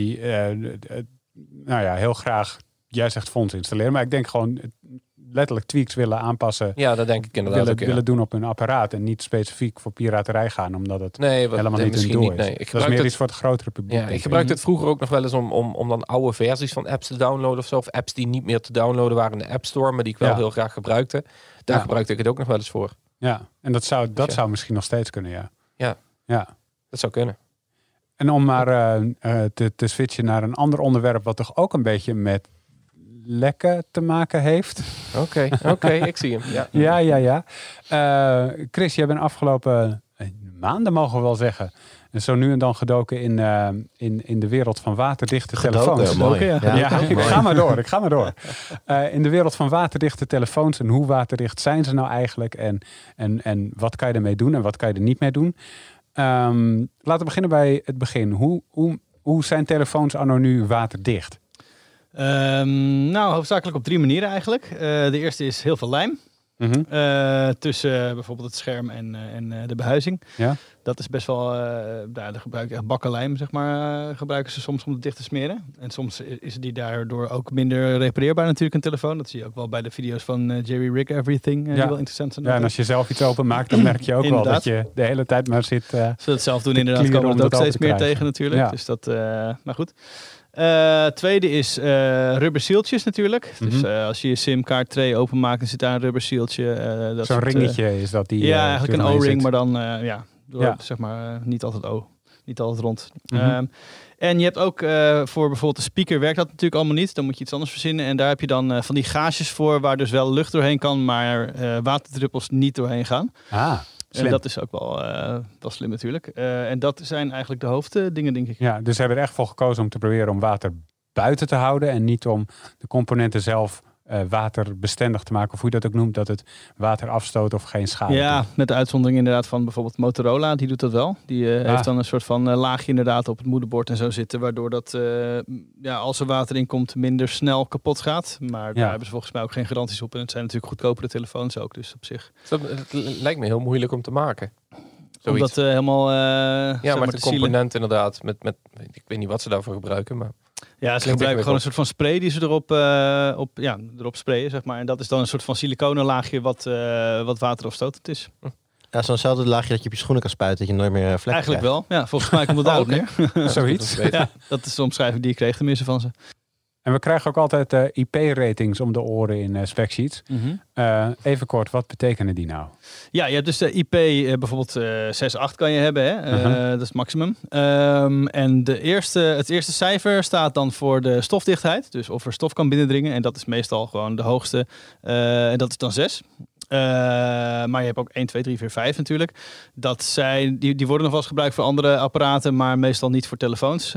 Speaker 2: heel graag, jij zegt fonds installeren, maar ik denk gewoon letterlijk tweaks willen aanpassen.
Speaker 1: Ja, dat denk ik inderdaad
Speaker 2: willen doen op hun apparaat en niet specifiek voor piraterij gaan, omdat het helemaal niet hun doel is. Nee, dat is meer iets voor het grotere publiek.
Speaker 1: Ja, ik gebruikte het vroeger ook nog wel eens om dan oude versies van apps te downloaden of zo. Of apps die niet meer te downloaden waren in de App Store, maar die ik wel heel graag gebruikte. Daar gebruikte ik het ook nog wel eens voor.
Speaker 2: Ja, en dat zou misschien nog steeds kunnen, ja.
Speaker 1: Ja. Dat zou kunnen.
Speaker 2: En om maar te switchen naar een ander onderwerp... wat toch ook een beetje met lekken te maken heeft.
Speaker 1: Oké, ik zie hem. Ja.
Speaker 2: Chris, jij bent afgelopen maanden, mogen we wel zeggen... en zo nu en dan gedoken in de wereld van waterdichte telefoons.
Speaker 3: Mooi.
Speaker 2: Ik ga maar door. In de wereld van waterdichte telefoons en hoe waterdicht zijn ze nou eigenlijk... en wat kan je ermee doen en wat kan je er niet mee doen... laten we beginnen bij het begin. Hoe zijn telefoons anno nu waterdicht?
Speaker 4: Hoofdzakelijk op 3 manieren eigenlijk. De eerste is heel veel lijm.
Speaker 2: Mm-hmm.
Speaker 4: Tussen bijvoorbeeld het scherm en de behuizing.
Speaker 2: Ja?
Speaker 4: Dat is best wel... daar gebruik je echt bakkenlijm, zeg maar, gebruiken ze soms om het dicht te smeren. En soms is die daardoor ook minder repareerbaar natuurlijk, een telefoon. Dat zie je ook wel bij de video's van Jerry Rig Everything. Die wel interessant zijn.
Speaker 2: Ja, en als je zelf iets openmaakt, dan merk je ook wel dat je de hele tijd maar zit...
Speaker 4: Als we het zelf doen, inderdaad, komen we het ook steeds meer tegen natuurlijk. Ja. Dus dat... maar goed. Tweede is rubber zieltjes natuurlijk.
Speaker 2: Mm-hmm.
Speaker 4: Dus als je je simkaart tray openmaakt, dan zit daar een rubber zieltje.
Speaker 2: Zo'n ringetje is dat die...
Speaker 4: Ja, eigenlijk een O-ring,
Speaker 2: zit.
Speaker 4: maar dan zeg maar niet altijd rond.
Speaker 2: Mm-hmm.
Speaker 4: En je hebt ook voor bijvoorbeeld de speaker werkt dat natuurlijk allemaal niet. Dan moet je iets anders verzinnen. En daar heb je dan van die gaasjes voor waar dus wel lucht doorheen kan, maar waterdruppels niet doorheen gaan.
Speaker 2: Slim.
Speaker 4: En dat is ook wel slim natuurlijk. En dat zijn eigenlijk de hoofddingen, denk ik.
Speaker 2: Ja, dus ze hebben er echt voor gekozen om te proberen om water buiten te houden en niet om de componenten zelf waterbestendig te maken, of hoe je dat ook noemt, dat het water afstoot of geen schade
Speaker 4: Ja,
Speaker 2: doet.
Speaker 4: met de uitzondering inderdaad van bijvoorbeeld Motorola, die doet dat wel. Die heeft dan een soort van laagje inderdaad op het moederbord en zo zitten, waardoor dat, als er water in komt, minder snel kapot gaat. Maar daar hebben ze volgens mij ook geen garanties op. En het zijn natuurlijk goedkopere telefoons ook, dus op zich.
Speaker 1: Het lijkt me heel moeilijk om te maken.
Speaker 4: Om dat helemaal...
Speaker 1: maar de component inderdaad, ik weet niet wat ze daarvoor gebruiken, maar...
Speaker 4: Ja, ze gebruiken gewoon een soort van spray die ze erop sprayen, zeg maar. En dat is dan een soort van siliconen laagje wat waterafstotend is.
Speaker 3: Ja, zo'nzelfde laagje dat je op je schoenen kan spuiten, dat je nooit meer vlekken
Speaker 4: Eigenlijk
Speaker 3: krijgt.
Speaker 4: wel. Ja, volgens mij komt het daar ook neer.
Speaker 2: Zoiets.
Speaker 4: Ja, dat is de omschrijving die ik kreeg tenminste van ze.
Speaker 2: En we krijgen ook altijd IP-ratings om de oren in specsheets.
Speaker 4: Mm-hmm.
Speaker 2: Even kort, wat betekenen die nou?
Speaker 4: Ja, je hebt dus de IP, bijvoorbeeld 6.8 kan je hebben. Hè? Dat is het maximum. En het eerste cijfer staat dan voor de stofdichtheid. Dus of er stof kan binnendringen. En dat is meestal gewoon de hoogste. En dat is dan 6. Maar je hebt ook 1, 2, 3, 4, 5 natuurlijk. Die worden nog wel eens gebruikt voor andere apparaten, maar meestal niet voor telefoons.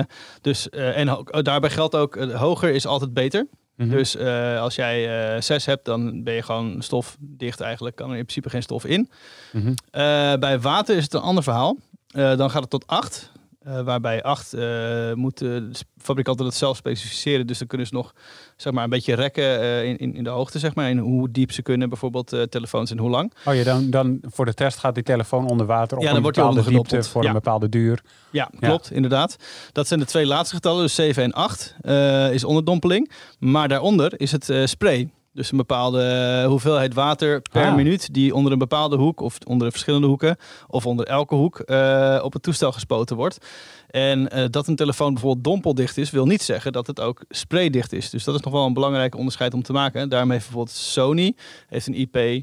Speaker 4: Daarbij geldt ook, hoger is altijd beter. Mm-hmm. Dus als jij 6 hebt, dan ben je gewoon stofdicht eigenlijk. Kan er in principe geen stof in.
Speaker 2: Mm-hmm.
Speaker 4: Bij water is het een ander verhaal. Dan gaat het tot 8. Waarbij 8 moeten fabrikanten dat zelf specificeren. Dus dan kunnen ze nog zeg maar, een beetje rekken in de hoogte. Zeg maar, in hoe diep ze kunnen, bijvoorbeeld telefoons en hoe lang.
Speaker 2: Dan voor de test gaat die telefoon onder water op
Speaker 4: een
Speaker 2: bepaalde diepte voor een bepaalde duur.
Speaker 4: Ja, klopt, inderdaad. Dat zijn de 2 laatste getallen, dus 7 en 8 is onderdompeling. Maar daaronder is het spray. Dus een bepaalde hoeveelheid water per minuut die onder een bepaalde hoek of onder de verschillende hoeken of onder elke hoek op het toestel gespoten wordt. En dat een telefoon bijvoorbeeld dompeldicht is, wil niet zeggen dat het ook spraydicht is. Dus dat is nog wel een belangrijk onderscheid om te maken. Daarom heeft bijvoorbeeld Sony een IP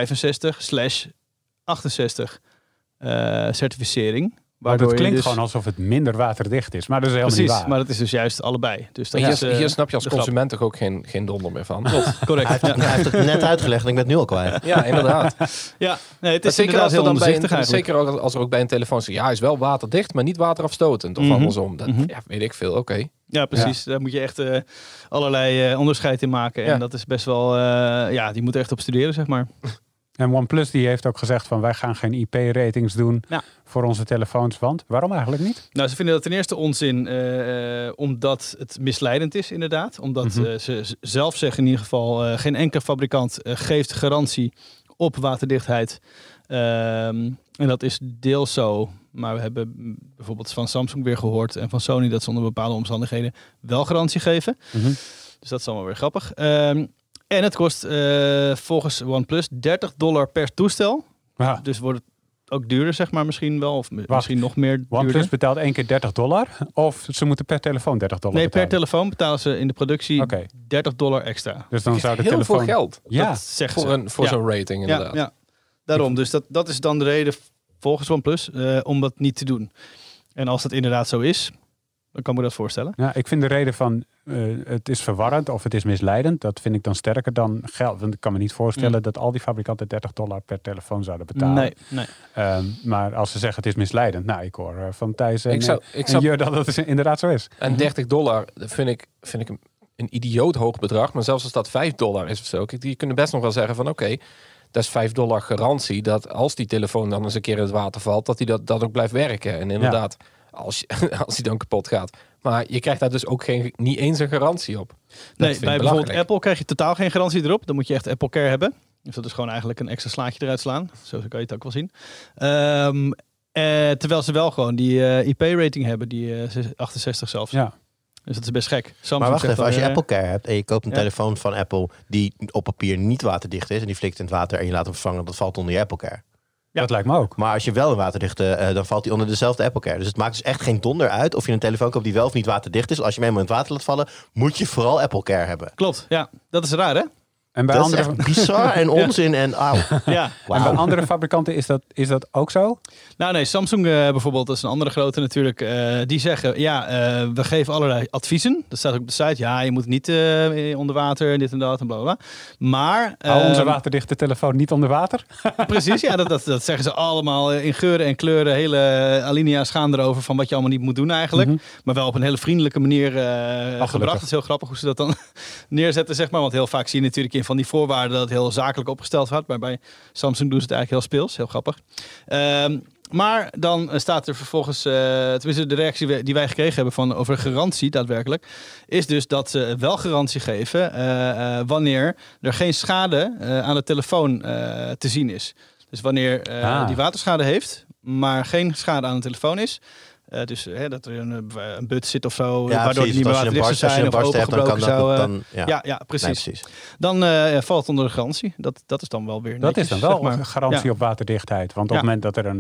Speaker 4: 65/68 certificering.
Speaker 2: Want het klinkt gewoon alsof het minder waterdicht is. Maar dat is helemaal niet waar.
Speaker 4: Maar dat is dus juist allebei. Dus dat
Speaker 1: hier snap je als consument toch ook geen donder meer van.
Speaker 4: Correct.
Speaker 3: Hij heeft het net uitgelegd en ik ben het nu al kwijt.
Speaker 1: Ja, inderdaad.
Speaker 4: Ja, nee, het is
Speaker 1: zeker als
Speaker 4: heel onderzichtig
Speaker 1: zeker als er ook bij een telefoon zegt, ja, hij is wel waterdicht, maar niet waterafstotend. Of andersom. Dat, weet ik veel, oké.
Speaker 4: Ja, precies. Ja. Daar moet je echt allerlei onderscheid in maken. En dat is best wel... die moet er echt op studeren, zeg maar.
Speaker 2: En OnePlus die heeft ook gezegd van wij gaan geen IP-ratings doen voor onze telefoons. Want waarom eigenlijk niet?
Speaker 4: Nou, ze vinden dat ten eerste onzin omdat het misleidend is inderdaad. Omdat ze zelf zeggen in ieder geval geen enkele fabrikant geeft garantie op waterdichtheid. En dat is deels zo. Maar we hebben bijvoorbeeld van Samsung weer gehoord en van Sony dat ze onder bepaalde omstandigheden wel garantie geven. Mm-hmm. Dus dat is allemaal weer grappig. En het kost volgens OnePlus $30 per toestel. Ja. Dus wordt het ook duurder, zeg maar, misschien wel. Of misschien nog meer duurder.
Speaker 2: OnePlus betaalt 1 keer $30? Of ze moeten per telefoon $30 betalen?
Speaker 4: Nee, per telefoon betalen ze in de productie $30 extra.
Speaker 2: Dus dan zou de
Speaker 1: heel
Speaker 2: telefoon...
Speaker 1: veel geld.
Speaker 2: Ja,
Speaker 1: voor zo'n rating inderdaad.
Speaker 4: Ja. Daarom, dus dat is dan de reden volgens OnePlus om dat niet te doen. En als dat inderdaad zo is, dan kan ik me dat voorstellen.
Speaker 2: Ja, ik vind de reden van het is verwarrend of het is misleidend, dat vind ik dan sterker dan geld. Want ik kan me niet voorstellen dat al die fabrikanten $30 per telefoon zouden betalen.
Speaker 4: Nee.
Speaker 2: Maar als ze zeggen het is misleidend, nou, ik hoor van Thijs en Jur dat het inderdaad zo is.
Speaker 1: En $30 vind ik een idioot hoog bedrag. Maar zelfs als dat $5 is of zo, die kunnen best nog wel zeggen van oké, dat is $5 garantie dat als die telefoon dan eens een keer in het water valt, dat die dat ook blijft werken. En inderdaad, als die dan kapot gaat. Maar je krijgt daar dus ook niet eens een garantie op.
Speaker 4: Nee, bij bijvoorbeeld Apple krijg je totaal geen garantie erop. Dan moet je echt Apple Care hebben. Dus dat is gewoon eigenlijk een extra slaatje eruit slaan. Zo kan je het ook wel zien. Terwijl ze wel gewoon die IP-rating hebben, die 68 zelfs.
Speaker 2: Ja.
Speaker 4: Dus dat is best gek. Samsung
Speaker 3: Maar wacht even, als je
Speaker 4: dan,
Speaker 3: Apple Care hebt en je koopt een telefoon van Apple die op papier niet waterdicht is en die flikt in het water en je laat hem vervangen, dat valt onder je Apple Care.
Speaker 2: Ja. Dat lijkt me ook.
Speaker 3: Maar als je wel een waterdichte, dan valt die onder dezelfde Apple Care. Dus het maakt dus echt geen donder uit of je een telefoon koopt die wel of niet waterdicht is. Als je hem helemaal in het water laat vallen, moet je vooral Apple Care hebben.
Speaker 4: Klopt, ja. Dat is raar, hè?
Speaker 2: En bij
Speaker 3: dat
Speaker 2: andere...
Speaker 3: is echt bizar en onzin en auw.
Speaker 4: Ja.
Speaker 3: Wow.
Speaker 2: En bij andere fabrikanten is dat ook zo?
Speaker 4: Nou nee, Samsung bijvoorbeeld, dat is een andere grote natuurlijk. Die zeggen, we geven allerlei adviezen. Dat staat ook op de site. Ja, je moet niet onder water, dit en dat en bla bla. Maar...
Speaker 2: Hou onze waterdichte telefoon niet onder water?
Speaker 4: Precies, ja, dat zeggen ze allemaal in geuren en kleuren. Hele alinea's gaan erover van wat je allemaal niet moet doen eigenlijk. Maar wel op een hele vriendelijke manier gebracht. Het is heel grappig hoe ze dat dan neerzetten, zeg maar. Want heel vaak zie je natuurlijk in van die voorwaarden dat het heel zakelijk opgesteld wordt. Maar bij Samsung doen ze het eigenlijk heel speels. Heel grappig. Maar dan staat er vervolgens, tenminste de reactie die wij gekregen hebben van over garantie daadwerkelijk, is dus dat ze wel garantie geven wanneer er geen schade aan de telefoon te zien is. Dus wanneer die waterschade heeft, maar geen schade aan de telefoon is. Dus dat er een but zit of zo,
Speaker 3: ja,
Speaker 4: waardoor die niet meer waterdicht zou zijn of opengebroken zou. Ja, precies. Nee, precies. Dan valt het onder de garantie. Dat is dan wel weer netjes.
Speaker 2: Dat is dan wel een garantie op waterdichtheid. Want op het moment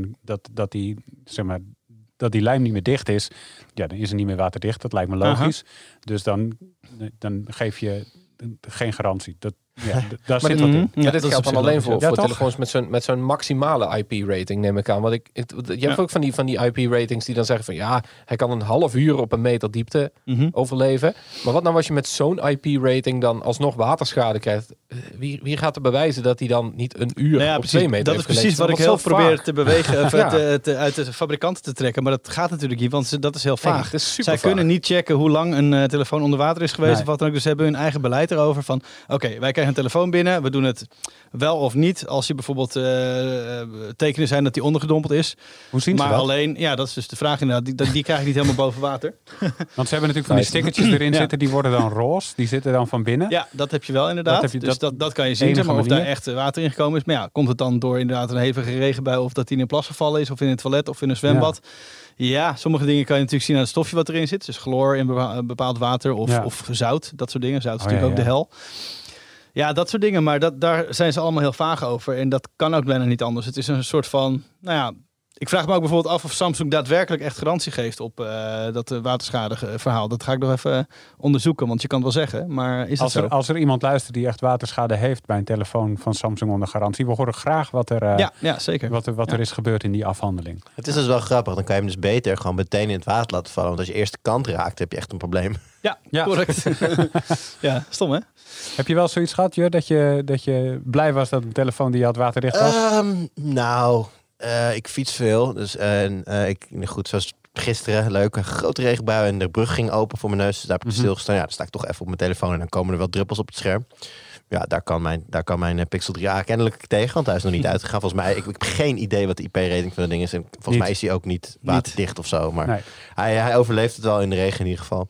Speaker 2: dat die lijm niet meer dicht is, ja, dan is het niet meer waterdicht. Dat lijkt me logisch. Dus dan geef je geen garantie. Daar zit wat in.
Speaker 1: Ja, dit geldt dan alleen voor telefoons met zo'n maximale IP-rating, neem ik aan. Want je hebt ook van die IP-ratings die dan zeggen van ja, hij kan een half uur op een meter diepte overleven. Maar wat nou als je met zo'n IP-rating dan alsnog waterschade krijgt? Wie gaat er bewijzen dat hij dan niet een uur op 2 meter
Speaker 4: dat is precies wat ik heel probeer te bewegen, uit de fabrikanten te trekken. Maar dat gaat natuurlijk niet, want dat is heel vaag. Zij kunnen niet checken hoe lang een telefoon onder water is geweest of wat dan ook. Dus ze hebben hun eigen beleid erover van oké, wij krijgen een telefoon binnen. We doen het wel of niet. Als je bijvoorbeeld tekenen zijn dat die ondergedompeld is.
Speaker 2: Hoe zien ze
Speaker 4: maar
Speaker 2: dat?
Speaker 4: Alleen, ja, dat is dus de vraag inderdaad. Die krijg je niet helemaal boven water.
Speaker 2: Want ze hebben natuurlijk van die stickertjes erin zitten. Die worden dan roze. Die zitten dan van binnen.
Speaker 4: Ja, dat heb je wel inderdaad. Dat kan je zien. Zeg maar, of daar echt water in gekomen is. Maar ja, komt het dan door inderdaad een hevige regenbui. Of dat die in een plas gevallen is. Of in het toilet. Of in een zwembad. Ja, sommige dingen kan je natuurlijk zien aan het stofje wat erin zit. Dus chloor in bepaald water. Of zout. Dat soort dingen. Zout is natuurlijk ook de hel. Ja, dat soort dingen. Maar daar zijn ze allemaal heel vaag over. En dat kan ook bijna niet anders. Het is een soort van... Nou ja, ik vraag me ook bijvoorbeeld af of Samsung daadwerkelijk echt garantie geeft op dat waterschade verhaal. Dat ga ik nog even onderzoeken, want je kan het wel zeggen. Maar is het zo?
Speaker 2: Als er iemand luistert die echt waterschade heeft bij een telefoon van Samsung onder garantie. We horen graag wat er,
Speaker 4: zeker.
Speaker 2: Wat er is gebeurd in die afhandeling.
Speaker 3: Het is dus wel grappig. Dan kan je hem dus beter gewoon meteen in het water laten vallen. Want als je eerst de kant raakt, heb je echt een probleem.
Speaker 4: Ja. Correct. Ja, stom hè?
Speaker 2: Heb je wel zoiets gehad, Jur, dat je blij was dat een telefoon die je had waterdicht was?
Speaker 3: Ik fiets veel. Dus goed, zoals gisteren, leuk, een grote regenbui en de brug ging open voor mijn neus. Dus daar heb ik stilgestaan. Ja, dan sta ik toch even op mijn telefoon en dan komen er wel druppels op het scherm. Ja, daar kan mijn Pixel 3a kennelijk tegen, want hij is nog niet uitgegaan. Volgens mij, ik heb geen idee wat de IP-rating van dat ding is. En volgens mij is hij ook niet waterdicht of zo. Maar hij overleeft het wel in de regen in ieder geval.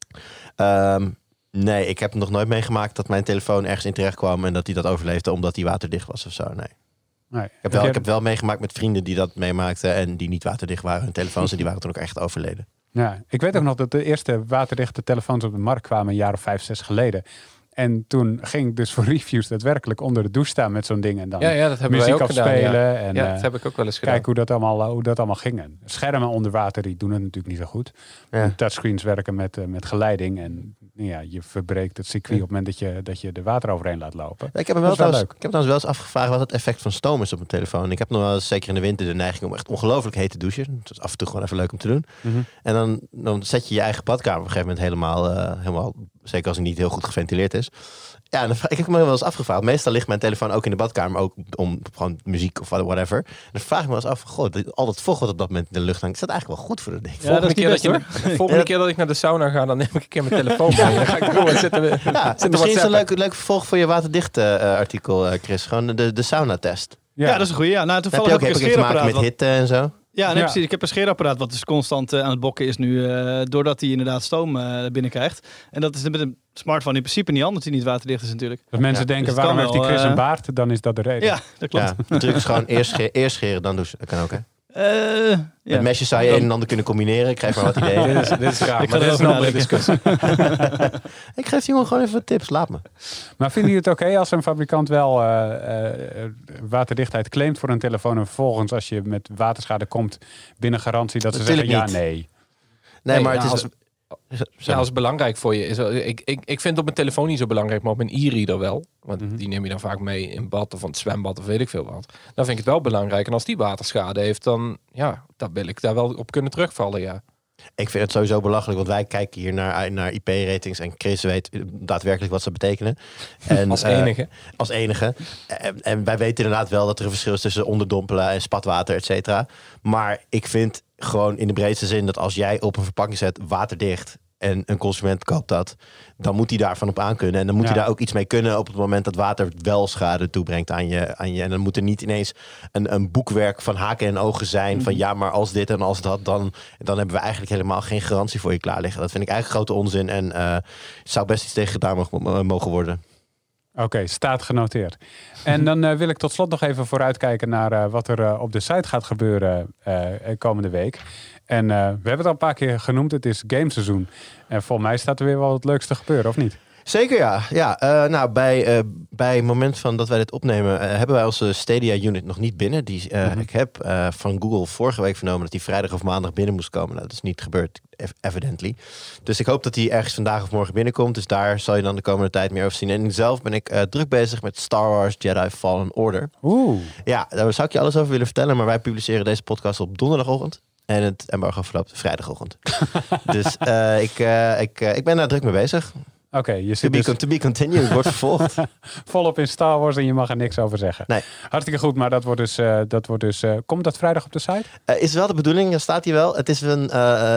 Speaker 3: Nee, ik heb nog nooit meegemaakt dat mijn telefoon ergens in terecht kwam en dat hij dat overleefde omdat hij waterdicht was of zo. Nee. Ik heb wel meegemaakt met vrienden die dat meemaakten en die niet waterdicht waren. Hun telefoons en die waren toen ook echt overleden.
Speaker 2: Ja, ik weet ook nog dat de eerste waterdichte telefoons op de markt kwamen een jaar of 5, 6 geleden. En toen ging ik dus voor reviews daadwerkelijk onder de douche staan met zo'n ding. En dan
Speaker 1: Ja, dat hebben
Speaker 2: muziek
Speaker 1: wij ook gedaan.
Speaker 2: afspelen.
Speaker 1: Ja.
Speaker 2: En
Speaker 1: Dat heb ik ook wel eens gedaan.
Speaker 2: kijken hoe dat allemaal ging. En schermen onder water, die doen het natuurlijk niet zo goed.
Speaker 3: Ja.
Speaker 2: En touchscreens werken met geleiding. En ja, je verbreekt het circuit op het moment dat je er water overheen laat lopen.
Speaker 3: Ik heb me trouwens wel eens afgevraagd wat het effect van stoom is op mijn telefoon. Ik heb nog wel eens, zeker in de winter, de neiging om echt ongelooflijk heet te douchen. Dat is af en toe gewoon even leuk om te doen.
Speaker 2: Mhm.
Speaker 3: En dan zet je je eigen badkamer op een gegeven moment helemaal, zeker als het niet heel goed geventileerd is. Ja, en ik heb me wel eens afgevraagd. Meestal ligt mijn telefoon ook in de badkamer, ook om gewoon muziek of whatever. En dan vraag ik me wel eens af, al dat vocht wat op dat moment in de lucht hangt, is dat eigenlijk wel goed voor dat ding?
Speaker 4: Ja, dat is niet best,
Speaker 1: Volgende keer dat ik naar de sauna ga, dan neem ik een keer mijn telefoon mee. Dan ga ik gewoon zitten.
Speaker 3: Misschien is het een leuk vervolg voor je waterdicht artikel, Chris. Gewoon de sauna-test.
Speaker 4: Ja, dat is een goeie. Ja. Nou,
Speaker 3: Heb
Speaker 4: toevallig
Speaker 3: je ook
Speaker 4: heb ik een
Speaker 3: te maken
Speaker 4: scheerapparaat.
Speaker 3: met hitte en zo?
Speaker 4: Ja, nee, precies. Ik heb een scheerapparaat wat dus constant aan het bokken is nu, doordat hij inderdaad stoom binnenkrijgt. En dat is met een smartphone in principe niet anders, die niet waterdicht is natuurlijk.
Speaker 2: Als mensen denken,
Speaker 4: dus het
Speaker 2: waarom
Speaker 4: kan
Speaker 2: heeft die
Speaker 4: wel,
Speaker 2: Chris een baard? Dan is dat de reden.
Speaker 4: Ja, dat klopt.
Speaker 3: Ja, natuurlijk is gewoon eerst scheren, dan douchen. Dat kan ook, hè?
Speaker 4: Ja.
Speaker 3: Met mesjes zou je een en ander kunnen combineren. Ik geef maar wat ideeën.
Speaker 1: Dit is raar,
Speaker 4: Ik
Speaker 1: maar
Speaker 4: ga
Speaker 1: dit is
Speaker 4: erover
Speaker 1: een andere
Speaker 4: nadenken.
Speaker 1: discussie.
Speaker 3: Ik geef die jongen gewoon even wat tips. Laat me.
Speaker 2: Maar vinden jullie het oké als een fabrikant wel waterdichtheid claimt voor een telefoon en vervolgens als je met waterschade komt binnen garantie dat ze
Speaker 3: Natuurlijk
Speaker 2: zeggen
Speaker 3: niet.
Speaker 2: ja, nee.
Speaker 3: Nee, maar
Speaker 1: nou,
Speaker 3: het is...
Speaker 1: Ja, als het belangrijk voor je is. Ik vind het op mijn telefoon niet zo belangrijk, maar op mijn e-reader wel. Want die neem je dan vaak mee in bad of van het zwembad of weet ik veel wat. Dan vind ik het wel belangrijk. En als die waterschade heeft, dan wil ik daar wel op kunnen terugvallen, ja.
Speaker 3: Ik vind het sowieso belachelijk, want wij kijken hier naar IP-ratings en Chris weet daadwerkelijk wat ze betekenen. En,
Speaker 1: Als enige.
Speaker 3: Als enige. En wij weten inderdaad wel dat er een verschil is tussen onderdompelen en spatwater, et cetera. Maar ik vind gewoon in de breedste zin dat als jij op een verpakking zet waterdicht en een consument koopt dat, dan moet hij daarvan op aankunnen. En dan moet hij daar ook iets mee kunnen op het moment dat water wel schade toebrengt aan je. En dan moet er niet ineens een boekwerk van haken en ogen zijn van ja, maar als dit en als dat, dan hebben we eigenlijk helemaal geen garantie voor je klaar liggen. Dat vind ik eigenlijk grote onzin en zou best iets tegen gedaan mogen worden.
Speaker 2: Oké, staat genoteerd. En dan wil ik tot slot nog even vooruitkijken naar wat er op de site gaat gebeuren komende week. En we hebben het al een paar keer genoemd, het is gameseizoen. En volgens mij staat er weer wel het leukste gebeuren, of niet?
Speaker 3: Zeker ja. Nou, bij het moment van dat wij dit opnemen, hebben wij onze Stadia unit nog niet binnen. Ik heb van Google vorige week vernomen dat die vrijdag of maandag binnen moest komen. Nou, dat is niet gebeurd, evidently. Dus ik hoop dat die ergens vandaag of morgen binnenkomt. Dus daar zal je dan de komende tijd meer over zien. En zelf ben ik druk bezig met Star Wars Jedi Fallen Order.
Speaker 2: Oeh.
Speaker 3: Ja, daar zou ik je alles over willen vertellen. Maar wij publiceren deze podcast op donderdagochtend. En het embargo verloopt vrijdagochtend. Dus ik ben daar druk mee bezig.
Speaker 2: Oké, je zit dus
Speaker 3: To be continued, het wordt vervolgd.
Speaker 2: volop in Star Wars en je mag er niks over zeggen.
Speaker 3: Nee.
Speaker 2: Hartstikke goed, maar dat wordt dus komt dat vrijdag op de site?
Speaker 3: Is wel de bedoeling, daar staat hij wel. Het is dit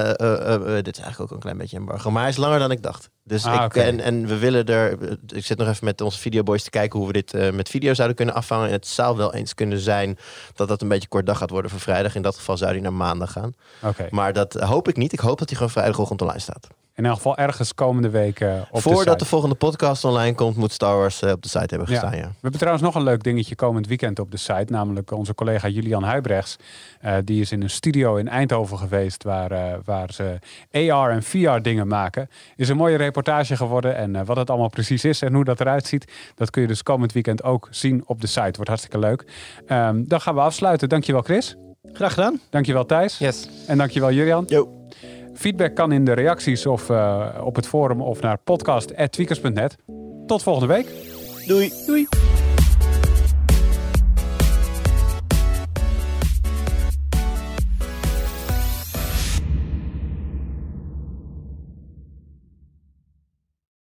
Speaker 3: is eigenlijk ook een klein beetje embargo, maar hij is langer dan ik dacht. Dus en we willen ik zit nog even met onze videoboys te kijken hoe we dit met video zouden kunnen afvangen. En het zou wel eens kunnen zijn dat een beetje kort dag gaat worden voor vrijdag. In dat geval zou hij naar maandag gaan.
Speaker 2: Oké.
Speaker 3: Maar dat hoop ik niet. Ik hoop dat hij gewoon vrijdagochtend online staat.
Speaker 2: In elk geval ergens komende week op
Speaker 3: Voordat
Speaker 2: de
Speaker 3: de
Speaker 2: site.
Speaker 3: volgende podcast online komt, moet Star Wars op de site hebben gestaan. Ja.
Speaker 2: We hebben trouwens nog een leuk dingetje komend weekend op de site. Namelijk onze collega Julian Huibrechts. Die is in een studio in Eindhoven geweest waar ze AR en VR dingen maken. Is een mooie reportage geworden. En wat het allemaal precies is en hoe dat eruit ziet, dat kun je dus komend weekend ook zien op de site. Wordt hartstikke leuk. Dan gaan we afsluiten. Dankjewel Chris.
Speaker 4: Graag gedaan.
Speaker 2: Dankjewel Thijs.
Speaker 1: Yes.
Speaker 2: En dankjewel Julian.
Speaker 3: Yo.
Speaker 2: Feedback kan in de reacties of op het forum of naar podcast@tweakers.net. Tot volgende week.
Speaker 3: Doei.